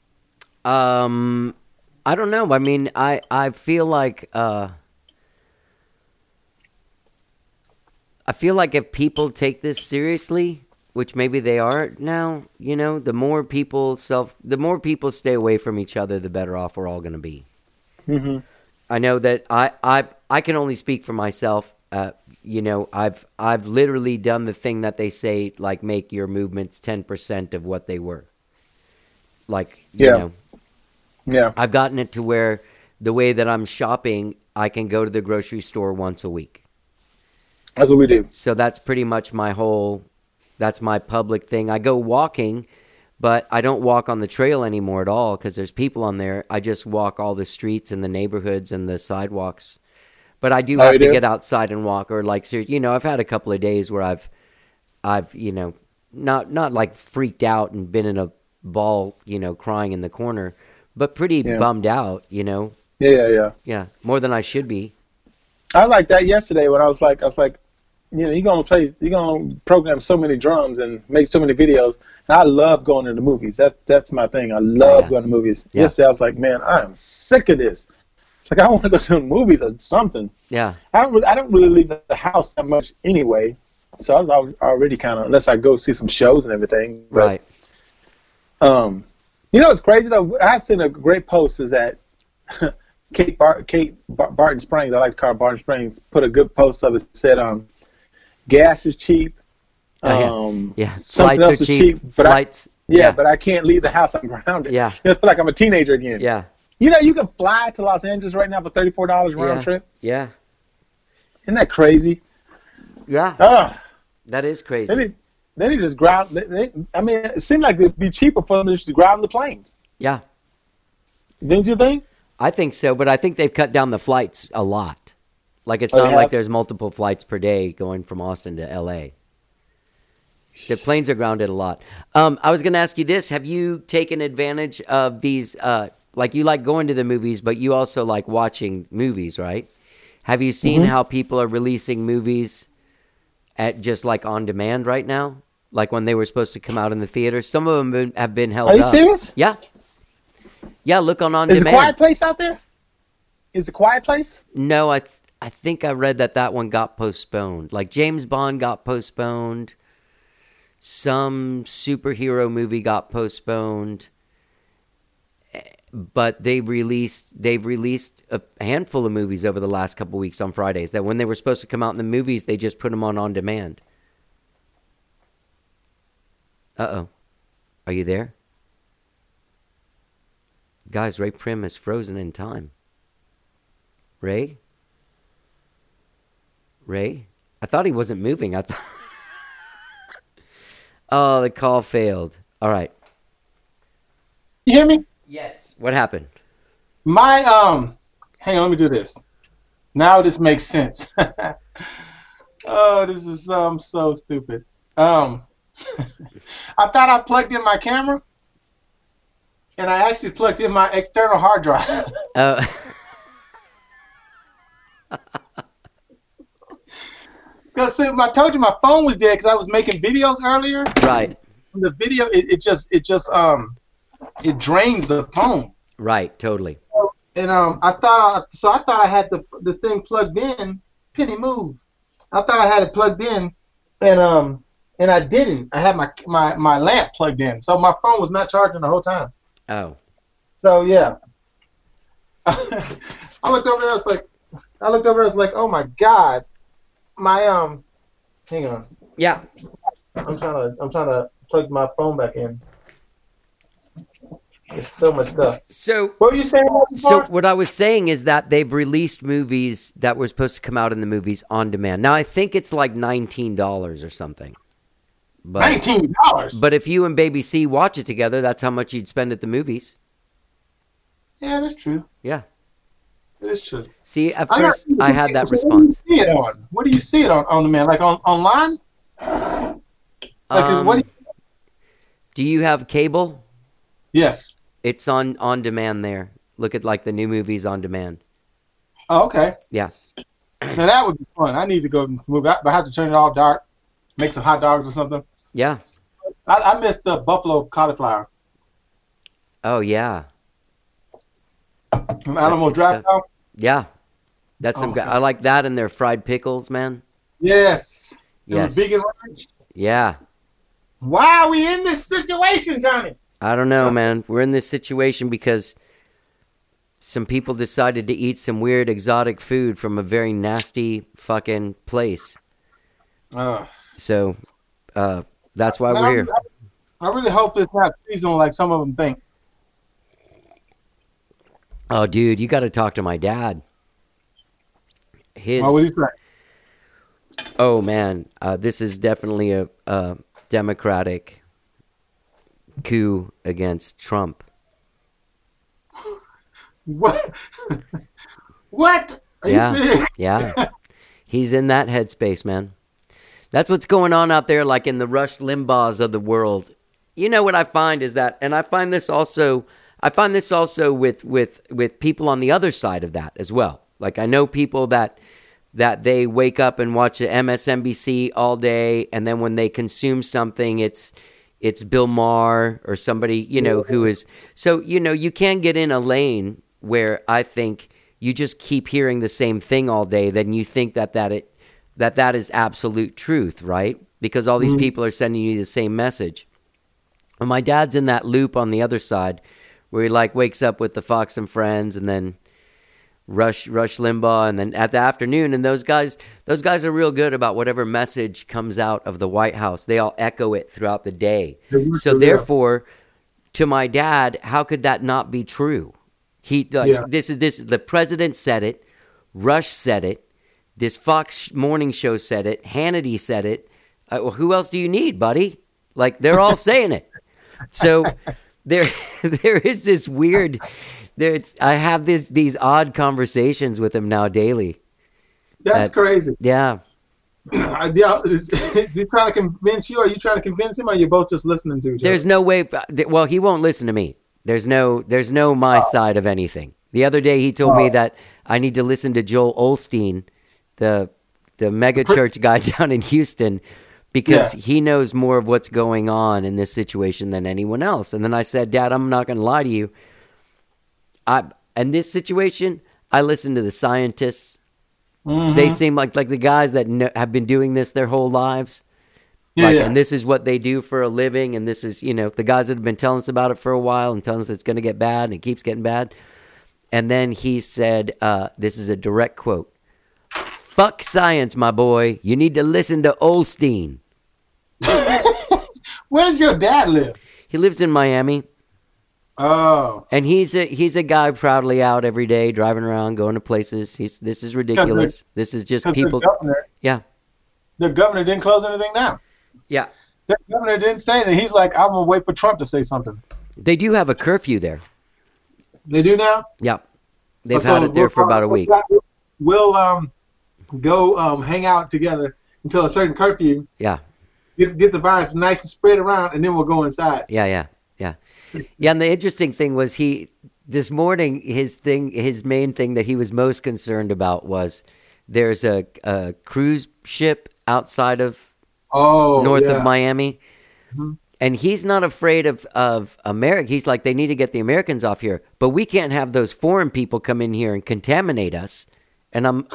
Um I don't know. I mean, I I feel like uh I feel like if people take this seriously, which maybe they are now, you know, the more people self the more people stay away from each other, the better off we're all going to be. Mm-hmm. I know that I I I can only speak for myself. Uh, you know, I've I've literally done the thing that they say, like, make your movements ten percent of what they were. Like, you Yeah. know, Yeah. I've gotten it to where the way that I'm shopping, I can go to the grocery store once a week. That's what we do. So that's pretty much my whole, that's my public thing. I go walking, but I don't walk on the trail anymore at all because there's people on there. I just walk all the streets and the neighborhoods and the sidewalks. But I do Oh, have you to do? get outside and walk, or like, ser- you know, I've had a couple of days where I've, I've, you know, not not like freaked out and been in a ball, you know, crying in the corner, but pretty Yeah. bummed out, you know. Yeah, yeah, yeah. Yeah, more than I should be. I like that yesterday when I was like, I was like, you know, you're gonna play, you're gonna program so many drums and make so many videos. And I love going to the movies. That's that's my thing. I love yeah. going to movies. Yeah. Yesterday I was like, man, I am sick of this. It's like I want to go to the movies or something. Yeah, I don't, really, I don't really leave the house that much anyway. So I was al- already kind of, unless I go see some shows and everything. But, right. Um, you know, it's crazy though. I seen a great post is that Kate Bar- Kate Bar- Barton Springs. I like to call her Barton Springs. Put a good post of it. Said, um, gas is cheap. Oh, yeah. Um, Yeah, something flights else are is cheap. cheap. But Flights, I, yeah, yeah. but I can't leave the house. I'm grounded. Yeah. I feel like I'm a teenager again. Yeah, You know, you can fly to Los Angeles right now for thirty-four dollars round yeah, trip. yeah, Isn't that crazy? yeah. Ugh. That is crazy. They need, they need to just ground. They, they, I mean, it seemed like it'd be cheaper for them to just ground the planes. Yeah, Didn't you think? I think so, but I think they've cut down the flights a lot. Like, it's Oh, not they like have? there's multiple flights per day going from Austin to L A. The planes are grounded a lot. Um, I was going to ask you this: have you taken advantage of these? Uh, like you like going to the movies, but you also like watching movies, right? Have you seen Mm-hmm. how people are releasing movies at just like on demand right now? Like when they were supposed to come out in the theater, some of them been, have been held Are you up. serious? Yeah, yeah. Look on on Is the demand. Quiet Place out there? Is the Quiet Place? No, I I think I read that that one got postponed. Like James Bond got postponed. Some superhero movie got postponed. But they released they've released a handful of movies over the last couple weeks on Fridays that when they were supposed to come out in the movies, they just put them on on demand. Uh-oh. Are you there? Guys, Ray Prim is frozen in time. Ray? Ray? I thought he wasn't moving. I thought. Oh, the call failed. All right. You hear me? Yes. What happened? My um, hang on, let me do this. Now this makes sense. Oh, this is um so stupid. Um, I thought I plugged in my camera, and I actually plugged in my external hard drive. Uh, Because I told you my phone was dead because I was making videos earlier. right. The video, it, it just, it just, um, it drains the phone. Right. Totally. And um, I thought, I, so I thought I had the the thing plugged in. Penny, move. I thought I had it plugged in, and um, and I didn't. I had my my my lamp plugged in, so my phone was not charging the whole time. Oh. So yeah, I looked over there. I was like, I looked over there. I was like, oh my god, my um, hang on. Yeah. I'm trying to I'm trying to plug my phone back in. There's so much stuff. So. What were you saying? So before? what I was saying is that they've released movies that were supposed to come out in the movies on demand. Now I think it's like nineteen dollars or something. But, Nineteen dollars. But if you and Baby C watch it together, that's how much you'd spend at the movies. Yeah, that's true. Yeah. That is true. See, at I got- first I had that So response. What do you see it on? What do you see it on on demand? Like on online? Like is, Um, what? Do you, Do you have cable? yes. It's on on demand there. Look at like the new movies on demand. Oh, okay. Yeah. Now that would be fun. I need to go move out, but I have to turn it all dark, make some hot dogs or something. Yeah. I, I missed the buffalo cauliflower. Oh yeah. From Alamo good Drive. stuff. Yeah. That's Oh, some. God. I like that and their fried pickles, man. Yes. Yes. Big and ranch. Yeah. Why are we in this situation, Johnny? I don't know, man. We're in this situation because some people decided to eat some weird exotic food from a very nasty fucking place. Uh, So uh, that's why man, we're here. I, I really hope it's not seasonal like some of them think. Oh, dude, you got to talk to my dad. His Oh, what do you say? oh man, uh, this is definitely a, a Democratic coup against Trump. What? What? Are Yeah. you serious? Yeah. He's in that headspace, man. That's what's going on out there, like in the Rush Limbaughs of the world. You know what I find is that, and I find this also, I find this also with, with, with people on the other side of that as well. Like I know people that, that they wake up and watch M S N B C all day, and then when they consume something, it's, it's Bill Maher or somebody, you know, who is, so, you know, you can get in a lane where I think you just keep hearing the same thing all day, then you think that that it that that is absolute truth, right? Because all these Mm-hmm. people are sending you the same message. And my dad's in that loop on the other side, where he like wakes up with the Fox and Friends, and then Rush Rush Limbaugh, and then at the afternoon, and those guys those guys are real good about whatever message comes out of the White House. They all echo it throughout the day. So Yeah. therefore, to my dad, how could that not be true? He like, Yeah. this is this the president said it, Rush said it, this Fox morning show said it, Hannity said it. Uh, well, who else do you need, buddy? Like they're all saying it. So there there is this weird there's I have this these odd conversations with him now daily. That's That- crazy. Yeah. I- yeah, is, is he trying to convince you? Or are you trying to convince him? Or are you both just listening to each other? There's no way. Well, he won't listen to me. There's no. There's no my side of anything. The other day, he told me that I need to listen to Joel Osteen, the the mega church guy down in Houston, because Yeah. he knows more of what's going on in this situation than anyone else. And then I said, Dad, I'm not going to lie to you. I in this situation, I listen to the scientists. Mhm. They seem like like the guys that kn- have been doing this their whole lives. Yeah, Like, yeah. and this is what they do for a living, and this is, you know, the guys that have been telling us about it for a while and telling us it's going to get bad, and it keeps getting bad. And then he said, uh, this is a direct quote, "Fuck science, my boy. You need to listen to Osteen." Where does your dad live? He lives in Miami, Oh, and he's a he's a guy proudly out every day, driving around, going to places. He's this is ridiculous. This is just because people. the governor, Yeah, the governor didn't close anything down. yeah. The governor didn't say that. He's like, I'm gonna wait for Trump to say something. They do have a curfew there. They do now. Yeah, they've So had it there for about a week. We'll um, go um, hang out together until a certain curfew. Yeah. Get get the virus nice and spread around, and then we'll go inside. Yeah, yeah, yeah, yeah. And the interesting thing was he this morning his thing his main thing that he was most concerned about was there's a, a cruise ship outside of Oh, north yeah. of Miami, Mm-hmm. and he's not afraid of of America. He's like, they need to get the Americans off here, but we can't have those foreign people come in here and contaminate us. And I'm.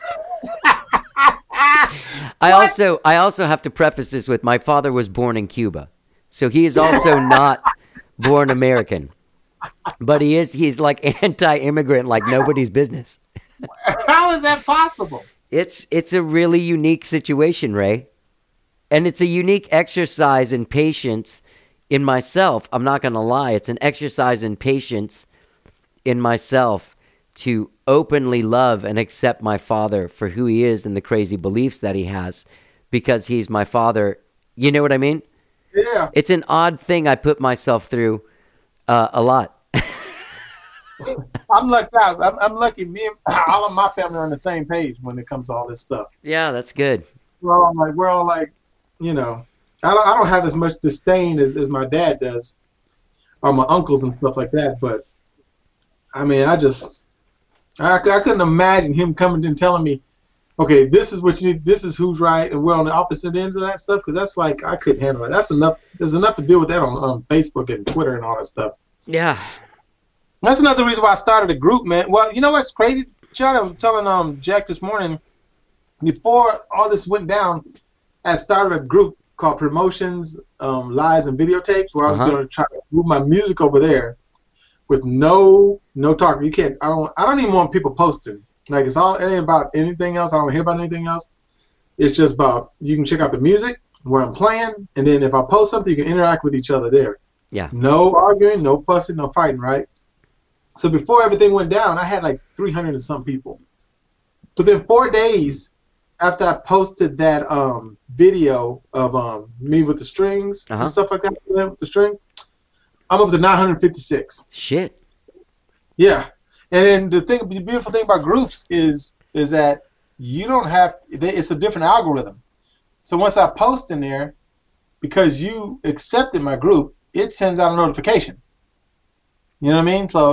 I also I also have to preface this with my father was born in Cuba, so he is also not born American, but he is he's like anti-immigrant, like nobody's business. How is that possible? It's it's a really unique situation, Ray, and it's a unique exercise in patience in myself. I'm not going to lie; it's an exercise in patience in myself to openly love and accept my father for who he is and the crazy beliefs that he has, because he's my father. You know what I mean? Yeah. It's an odd thing I put myself through uh, a lot. I'm lucked out. I'm, I'm lucky. Me and all of my family are on the same page when it comes to all this stuff. Yeah, that's good. We're all like, we're all like, you know, I don't, I don't have as much disdain as, as my dad does, or my uncles and stuff like that. But I mean, I just, I, I couldn't imagine him coming and telling me, okay, this is what you need. This is who's right, and we're on the opposite ends of that stuff. Because that's like, I couldn't handle it. That's enough. There's enough to deal with that on, on Facebook and Twitter and all that stuff. Yeah. That's another reason why I started a group, man. Well, you know what's crazy, John? I was telling um Jack this morning, before all this went down, I started a group called Promotions, um, Lives and Videotapes, where I was Uh-huh. going to try to move my music over there with no no talk. You can't. I don't. I don't even want people posting. Like, it's all. It ain't about anything else. I don't hear about anything else. It's just about, you can check out the music where I'm playing, and then if I post something, you can interact with each other there. Yeah. No arguing, no fussing, no fighting, right? So before everything went down, I had like three hundred and some people. Within four days after I posted that um, video of um, me with the strings Uh-huh. and stuff like that, with the string, I'm up to nine hundred fifty-six. Shit. Yeah. And then the thing, the beautiful thing about groups is is that you don't have, they, it's a different algorithm. So once I post in there, because you accepted my group, it sends out a notification. You know what I mean? So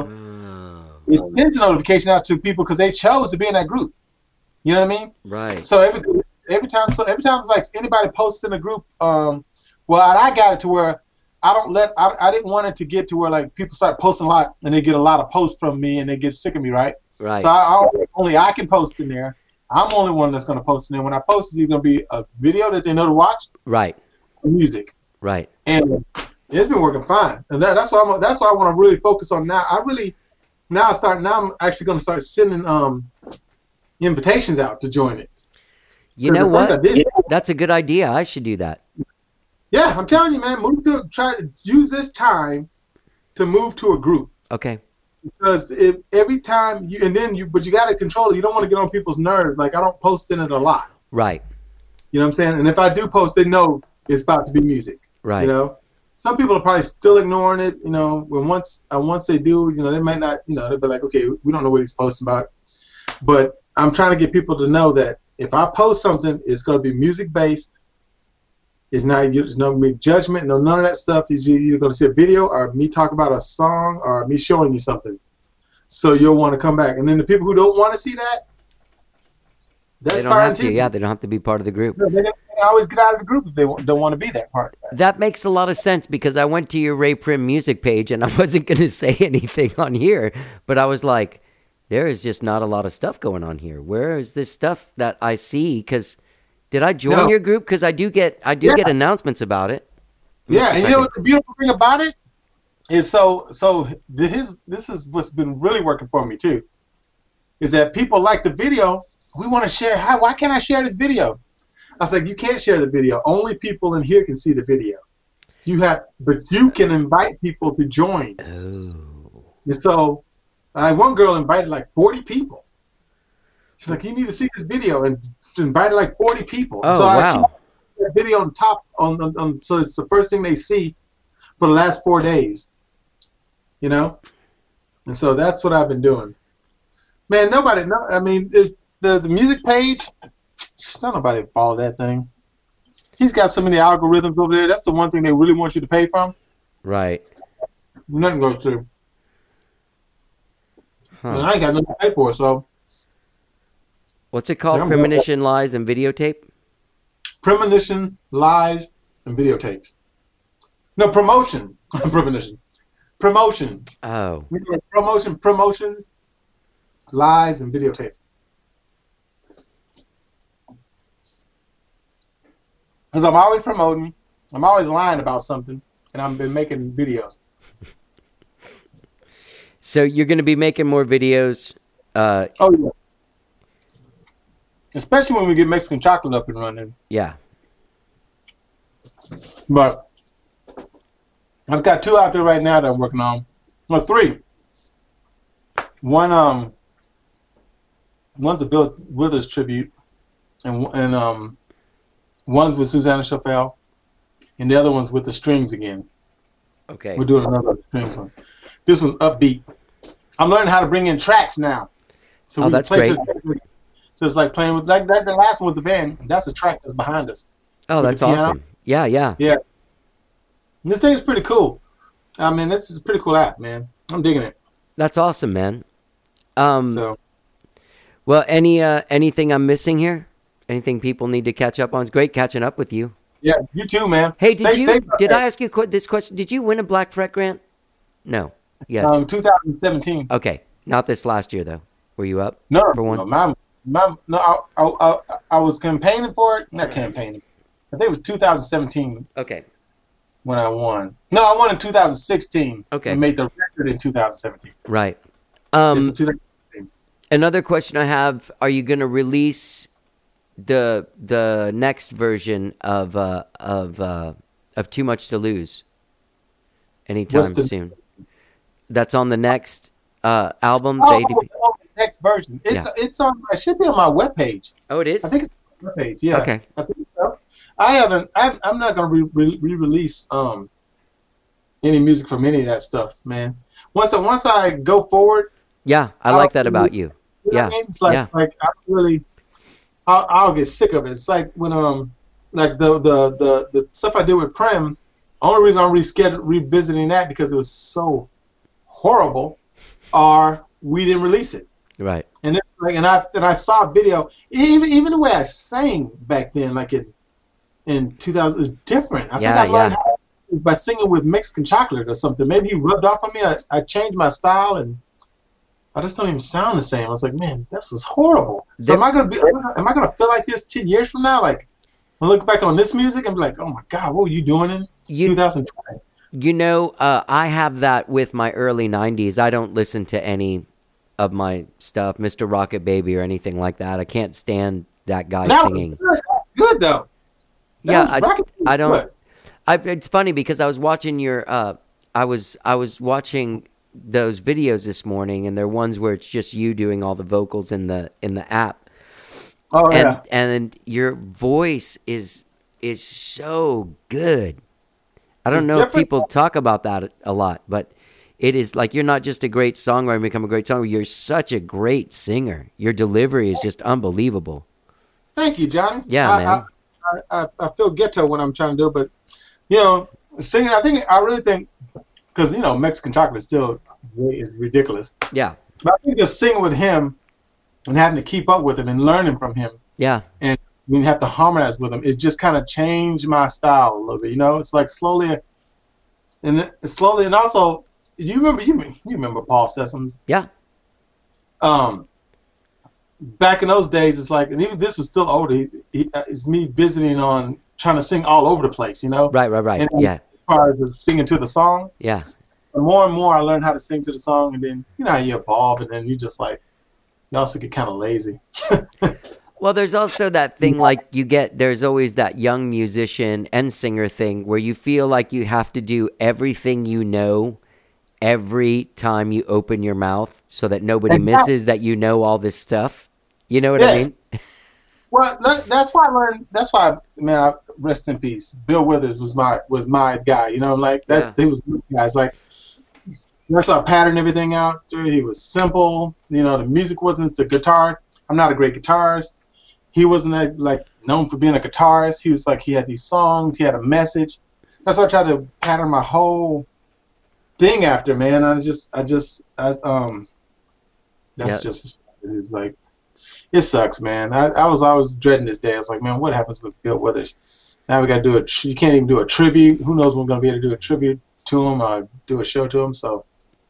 it sends a notification out to people because they chose to be in that group. You know what I mean? Right. So every every time, so every time, like anybody posts in a group, um, well, I got it to where I don't let, I, I didn't want it to get to where like people start posting a lot and they get a lot of posts from me and they get sick of me, right? Right. So I, I only I can post in there. I'm the only one that's going to post in there. When I post, it's either going to be a video that they know to watch, Right. or music, Right. and it's been working fine. And that, that's what I'm. That's what I want to really focus on now. I really now I start. Now I'm actually going to start sending um invitations out to join it. You know Because at what? first I did. That's a good idea. I should do that. Yeah, I'm telling you, man. Move to try to use this time to move to a group. Okay. Because if every time you and then you, but you got to control it. You don't want to get on people's nerves. Like I don't post in it a lot. Right. You know what I'm saying? And if I do post, they know it's about to be music. Right. You know, some people are probably still ignoring it. You know, when once uh, once they do, you know, they might not. You know, they'll be like, okay, we don't know what he's posting about. But I'm trying to get people to know that if I post something, it's going to be music based. It's not, there's no judgment, no none of that stuff. Is you you're going to see a video or me talk about a song or me showing you something. So you'll want to come back. And then the people who don't want to see that, that's They don't fine have to. too. Yeah, they don't have to be part of the group. They can always get out of the group if they wa- don't want to be that part. That makes a lot of sense because I went to your Ray Prim music page and I wasn't going to say anything on here, but I was like, there is just not a lot of stuff going on here. Where is this stuff that I see? Because did I join No. your group? Because I do get I do Yeah. get announcements about it. Let me Yeah, see and if you I know can- what the beautiful thing about it is so so the, his this is what's been really working for me too, is that people like the video. We want to share. How? Why can't I share this video? I was like, you can't share the video. Only people in here can see the video. You have, but you can invite people to join. Oh, And so, I one girl invited like forty people. She's like, you need to see this video, and invited like forty people. Oh, so I wow. keep that video on top on, on, on so it's the first thing they see for the last four days. You know, and so that's what I've been doing. Man, nobody. No, I mean, it, the the music page. Not nobody follow that thing. He's got so many algorithms over there. That's the one thing they really want you to pay from. right. Nothing goes through. Huh. And I ain't got nothing to pay for, so. What's it called? Yeah, I'm- Premonition, Lies, and Videotape? Premonition, lies, and videotapes. No, promotion. Premonition. Promotion. Oh, We do promotion, promotions, lies, and videotape. Because I'm always promoting, I'm always lying about something, and I've been making videos. so you're going to be making more videos. Uh, Oh, yeah. Especially when we get Mexican chocolate up and running. yeah. But I've got two out there right now that I'm working on. Well, three. One, um, one's a Bill Withers tribute, and and um, one's with Susanna Chaffel, and the other one's with the Strings again. Okay. We're doing another Strings one. This one's upbeat. I'm learning how to bring in tracks now. So Oh, we can that's play great. To, so it's like playing with like that. The last one with the band. That's the track that's behind us. Oh, with that's the piano. awesome. Yeah, yeah. Yeah. And this thing's pretty cool. I mean, this is a pretty cool app, man. I'm digging it. That's awesome, man. Um, So well, any uh, anything I'm missing here? Anything people need to catch up on? It's great catching up with you. yeah, you too, man. Hey, Stay did you? safe out Did there. I ask you qu- this question? Did you win a Black Fret grant? No. Yes. Um, twenty seventeen. Okay. Not this last year though. Were you up No, for one? no, my, my, no. I, I, I, I was campaigning for it. Not campaigning. I think it was two thousand seventeen Okay. when I won. No, I won in two thousand sixteen. Okay. And made the record in two thousand seventeen. Right. It's Um, in two thousand seventeen. another question I have: are you going to release the the next version of uh, of uh, of Too Much to Lose anytime What's the- soon? That's on the next uh, album. Oh, the A D P. oh, the next version. It's it's on. It should be on my webpage. Oh, it is. I think it's on my webpage. Yeah. Okay. I think so. I haven't. I'm, I'm not gonna re- re- re-release um any music from any of that stuff, man. Once I, once I go forward, Yeah, I I'll- like that about you. you know Yeah, what I mean? It's like yeah. like I really, I'll, I'll get sick of it. It's like when um like the the the, the stuff I did with Prem. Only reason I'm re- revisiting that because it was so horrible, or we didn't release it. Right. And then, like, and I and I saw a video. Even even the way I sang back then, like in in two thousand, is different. I Yeah, think I learned yeah. how by singing with Mexican chocolate or something. Maybe he rubbed off on me. I, I changed my style, and I just don't even sound the same. I was like, man, this is horrible. So There- am I gonna be? Am I gonna feel like this ten years from now? Like, I look back on this music and be like, oh my god, what were you doing in You- two thousand twenty? You know, uh, I have that with my early nineties. I don't listen to any of my stuff, Mister Rocket Baby or anything like that. I can't stand that guy That singing. was good, good though. That Yeah, was I, Rocket Baby I don't. good. I, it's funny because I was watching your. Uh, I was I was watching those videos this morning, and they're ones where it's just you doing all the vocals in the in the app, Oh and yeah. and your voice is is so good. I don't It's know if different. people talk about that a lot, but it is like you're not just a great songwriter and become a great songwriter. You're such a great singer. Your delivery is just unbelievable. Thank you, Johnny. Yeah, I, man. I, I, I, I feel ghetto when I'm trying to do it, but you know, singing. I think I really think because you know Mexican chocolate is still is ridiculous. Yeah. But I think just singing with him and having to keep up with him and learning from him, Yeah. and you have to harmonize with him, it just kind of changed my style a little bit. You know, it's like slowly, and it- slowly, and also, you remember you you remember Paul Sessoms? Yeah. Um, back in those days, it's like, and even this was still older. He, he, uh, it's me visiting on trying to sing all over the place. You know, Right, right, right. And Yeah. as far as singing to the song. Yeah. The more and more I learned how to sing to the song, and then you know how you evolve, and then you just like you also get kind of lazy. Well, there's also that thing like you get, there's always that young musician and singer thing where you feel like you have to do everything you know every time you open your mouth so that nobody misses that you know all this stuff. You know what I Yes. mean? Well, that, that's why I learned. That's why, man. I, rest in peace. Bill Withers was my was my guy. You know, like that. Yeah. He was guys like. That's why I patterned everything out. He was simple. You know, the music wasn't the guitar. I'm not a great guitarist. He wasn't that, like known for being a guitarist. He was like he had these songs. He had a message. That's why I tried to pattern my whole thing after. Man, I just, I just, I, um, that's Yeah. just it's like it sucks, man. I, I was always dreading this day. I was like, man, what happens with Bill Withers? Now we got to do a. You can't even do a tribute. Who knows when we're gonna be able to do a tribute to him or do a show to him? So.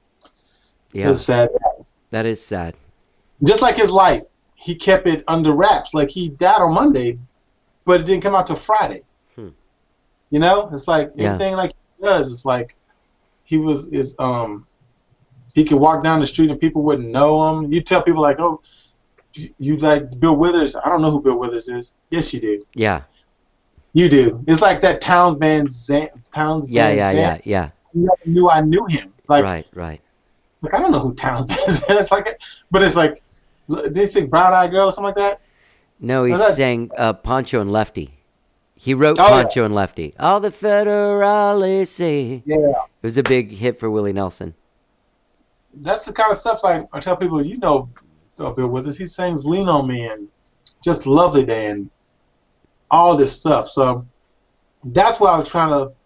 Yeah. It's sad. That is sad. Just like his life, he kept it under wraps. Like he died on Monday, but it didn't come out till Friday. Hmm. You know, it's like Yeah. everything like he does. It's like he was is um he could walk down the street and people wouldn't know him. You tell people like, oh, you, you like Bill Withers? I don't know who Bill Withers is. Yes, you do. Yeah. You do. It's like that Towns Van Zandt. Towns Yeah, Van yeah, yeah, Zandt. yeah. I never knew I knew him. Like. Right, right. Like, I don't know who Towns is. It's like, but it's like, did they sing Brown Eyed Girl or something like that? No, he Oh, that's- sang uh, Pancho and Lefty. He wrote Oh, yeah. Pancho and Lefty. All the federales say. Yeah. It was a big hit for Willie Nelson. That's the kind of stuff like I tell people, you know, uh, Bill Withers, he sings Lean on Me and Just Lovely Day and all this stuff. So that's why I was trying to,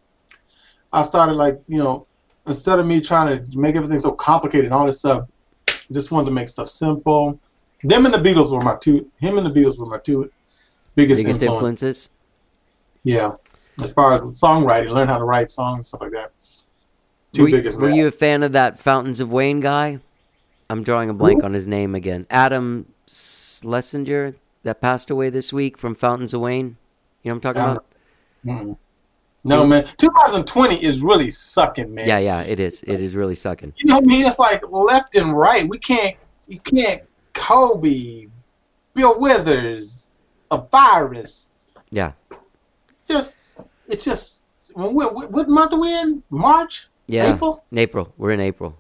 I started like, you know, instead of me trying to make everything so complicated and all this stuff, just wanted to make stuff simple. Them and the Beatles were my two, him and the Beatles were my two biggest, Biggest influences. influences? Yeah, as far as songwriting, learn how to write songs and stuff like that. Two Were, you- biggest. were you a fan of that Fountains of Wayne guy? I'm drawing a blank on his name again. Adam Schlesinger, that passed away this week from Fountains of Wayne. You know what I'm talking Adam- about? Mm. No, man. twenty twenty is really sucking, man. Yeah, yeah, it is. It is really sucking. You know what I mean? It's like left and right. We can't. You can't. Kobe, Bill Withers, a virus. Yeah. Just. It's just. When we, what what month are we in? March. Yeah. April. In April. We're in April.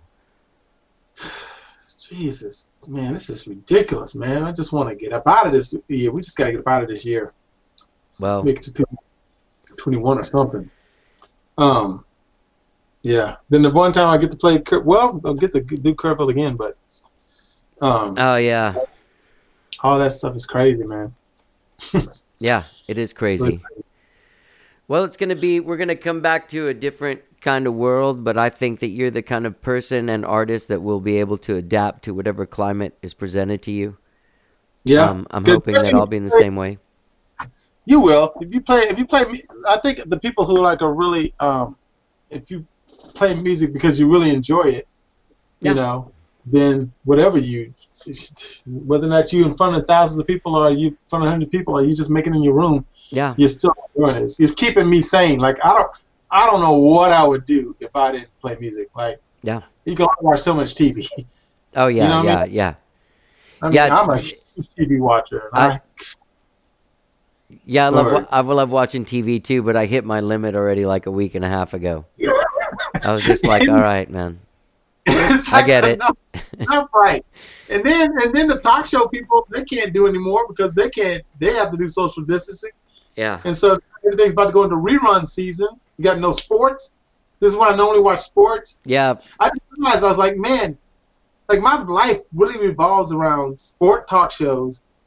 Jesus, man, this is ridiculous, man. I just want to get up out of this year. We just gotta get up out of this year. Well, Make it to twenty-one or something. Um, yeah. Then the one time I get to play, Cur- well, I'll get to do Kerrville again, but um, oh, yeah. all that stuff is crazy, man. Yeah, it is crazy. Well, it's going to be, we're going to come back to a different kind of world, but I think that you're the kind of person and artist that will be able to adapt to whatever climate is presented to you. Yeah, Um, I'm 'Cause hoping that I'll be in the same way. You will if you play. If you play, mu- I think the people who like are really, um, if you play music because you really enjoy it, Yeah. you know, then whatever you, whether or not you in front of thousands of people or you in front of hundred people or you just making it in your room, Yeah. you're still doing it. It's, it's keeping me sane. Like I don't, I don't know what I would do if I didn't play music. Like Yeah. you can only watch so much T V. Oh, yeah, You know what I yeah, mean? yeah. I mean, Yeah, it's- I'm a huge T V watcher. And I- I, Yeah, I love, Sorry. wa- I love watching T V too, but I hit my limit already like a week and a half ago. I was just like, all right, man. It's I get it. Enough, enough right. And then and then the talk show people, they can't do anymore because they can't. They have to do social distancing, Yeah. and so everything's about to go into rerun season. You got no sports. This is when I normally watch sports. Yeah. I just realized I was like, man, like my life really revolves around sport talk shows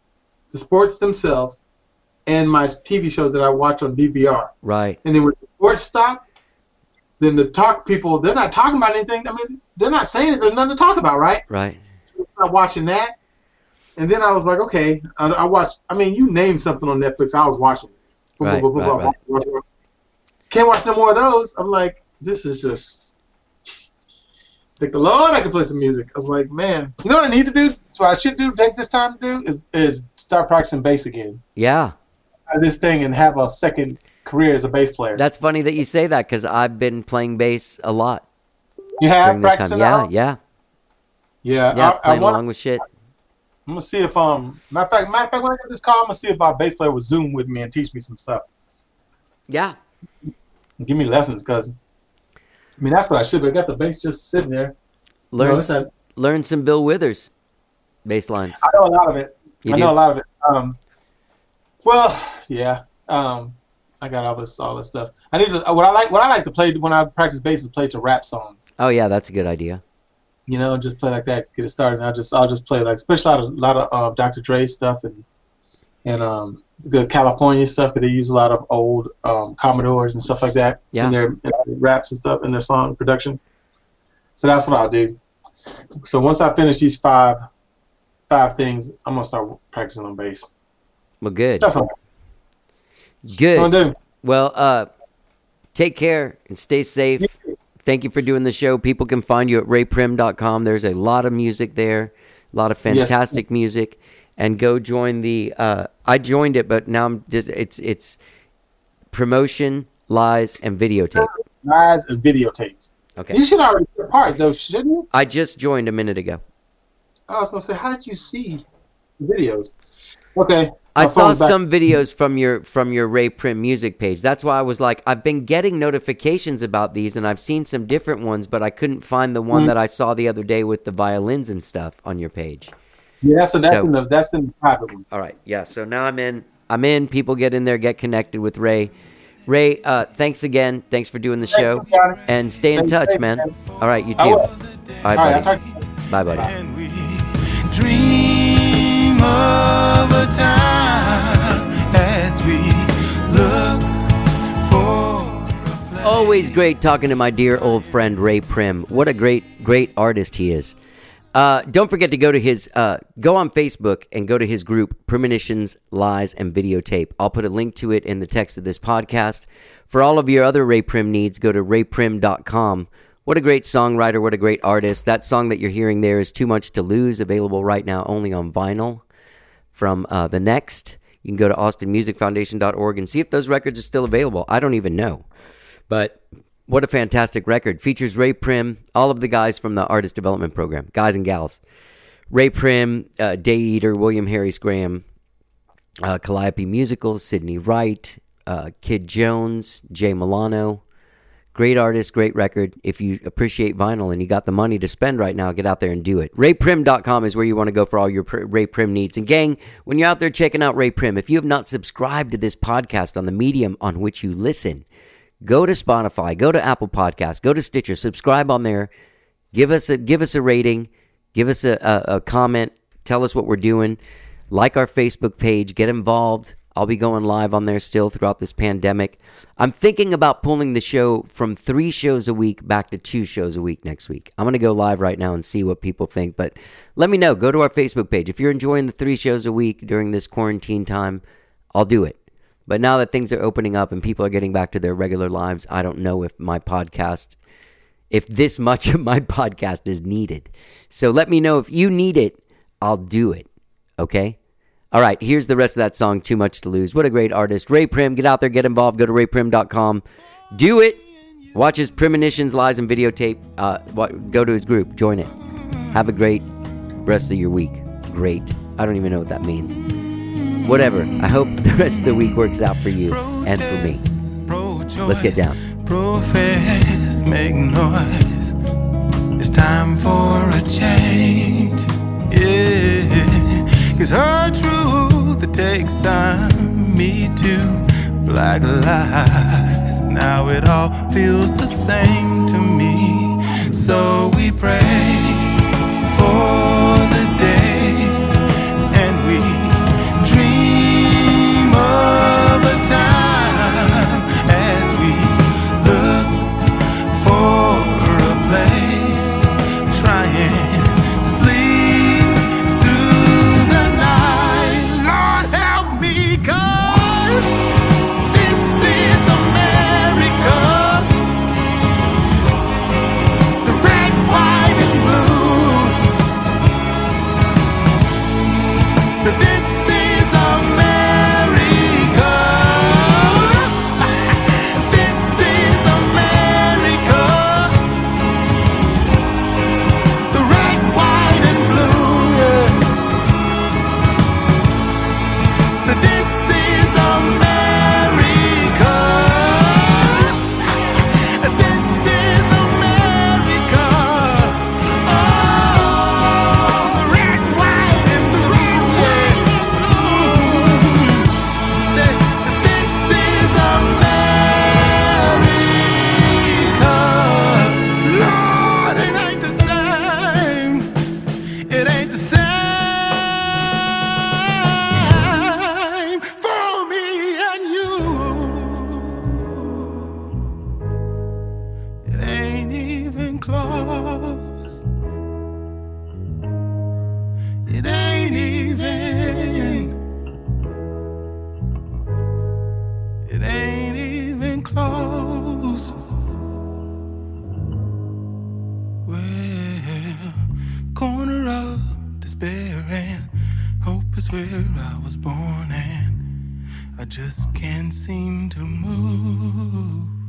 the sports themselves, and my T V shows that I watch on D V R. Right. And then when the sports stop, then the talk people, they're not talking about anything. I mean, they're not saying it. There's nothing to talk about, right? Right. So I'm watching that. And then I was like, okay, I, I watched, I mean, you name something on Netflix, I was watching. Right, blah, blah, blah, right, blah, blah, blah. Can't watch no more of those. I'm like, this is just, thank the Lord I can play some music. I was like, man, you know what I need to do? So what I should do, take this time to do, is, is start practicing bass again. Yeah. This thing and have a second career as a bass player. That's funny that you say that because I've been playing bass a lot. You have during this time. practicing Yeah, now? yeah. Yeah, Yeah, I, I playing want, along with shit. I'm gonna see if um matter of fact matter of fact when I get this call, I'm gonna see if our bass player will Zoom with me and teach me some stuff. Yeah. Give me lessons, cause I mean that's what I should. But I got the bass just sitting there. Learn, No, it's not- learn some Bill Withers bass lines. I know a lot of it. You I do? know a lot of it. Um, well, yeah. Um, I got all this all this stuff. I need to. What I like what I like to play when I practice bass is play to rap songs. Oh, yeah, that's a good idea. You know, just play like that, get it started. And I'll just I'll just play like, especially a lot of, lot of uh, Doctor Dre stuff and and um the California stuff, because they use a lot of old um, Commodores and stuff like that Yeah. in their, in their raps and stuff in their song production. So that's what I'll do. So once I finish these five five things, I'm gonna start practicing on bass. Well, good. That's what I'm Good. gonna do. Well, uh, take care and stay safe. Thank you for doing the show. People can find you at ray prim dot com. There's a lot of music there, a lot of fantastic yes. music. And go join the. Uh, I joined it, but now I'm just. It's it's promotion, lies, and videotape. Lies and videotapes. Okay. You should already be a part, though, shouldn't you? I just joined a minute ago. Oh, I was gonna say, how did you see the videos? Okay. I My saw phone's back. some videos from your from your Ray Prim music page. That's why I was like, I've been getting notifications about these, and I've seen some different ones, but I couldn't find the one mm-hmm. that I saw the other day with the violins and stuff on your page. Yeah, so that's So- in the that's in the private one. All right, yeah. So now I'm in. I'm in. People get in there, get connected with Ray. Ray, uh, thanks again. Thanks for doing the show, you, Johnny. and stay in Stay touch, safe, man. man. All right, you I too. will. All right, All right, I'll buddy. talk to you. Bye, buddy. And we dream of a time as we look for a Always great talking to my dear old friend Ray Prim. What a great, great artist he is. Uh, don't forget to go to his, uh, go on Facebook and go to his group, Premonitions, Lies, and Videotape. I'll put a link to it in the text of this podcast. For all of your other Ray Prim needs, go to ray prim dot com. What a great songwriter, what a great artist. That song that you're hearing there is Too Much to Lose, available right now only on vinyl from uh, The Next. You can go to austin music foundation dot org and see if those records are still available. I don't even know. But what a fantastic record. Features Ray Prim, all of the guys from the Artist Development Program, guys and gals. Ray Prim, uh, Day Eater, William Harris Graham, uh, Calliope Musicals, Sidney Wright, uh, Kid Jones, Jay Milano. Great artist, great record. If you appreciate vinyl and you got the money to spend right now, get out there and do it. ray prim dot com is where you want to go for all your Pr- Ray Prim needs. And gang, when you're out there checking out Ray Prim, if you have not subscribed to this podcast on the medium on which you listen, go to Spotify, go to Apple Podcasts, go to Stitcher, subscribe on there, give us a give us a rating, give us a, a, a comment, tell us what we're doing, like our Facebook page, get involved. I'll be going live on there still throughout this pandemic. I'm thinking about pulling the show from three shows a week back to two shows a week next week. I'm going to go live right now and see what people think, but let me know. Go to our Facebook page. If you're enjoying the three shows a week during this quarantine time, I'll do it. But now that things are opening up and people are getting back to their regular lives, I don't know if my podcast, if this much of my podcast is needed. So let me know if you need it, I'll do it. Okay? All right, here's the rest of that song, Too Much to Lose. What a great artist. Ray Prim, get out there, get involved, go to ray prim dot com. Do it. Watch his Premonitions, Lies, and Videotape. Uh, go to his group, join it. Have a great rest of your week. Great. I don't even know what that means. Whatever. I hope the rest of the week works out for you and for me. Let's get down. Profess, make noise. It's time for a change. Yeah. Cause her truth, it takes time. Me too. Black lives. Now it all feels the same to me. So we pray for the day. And we dream It ain't even, it ain't even close. Well, corner of despair and hope is where I was born, and I just can't seem to move.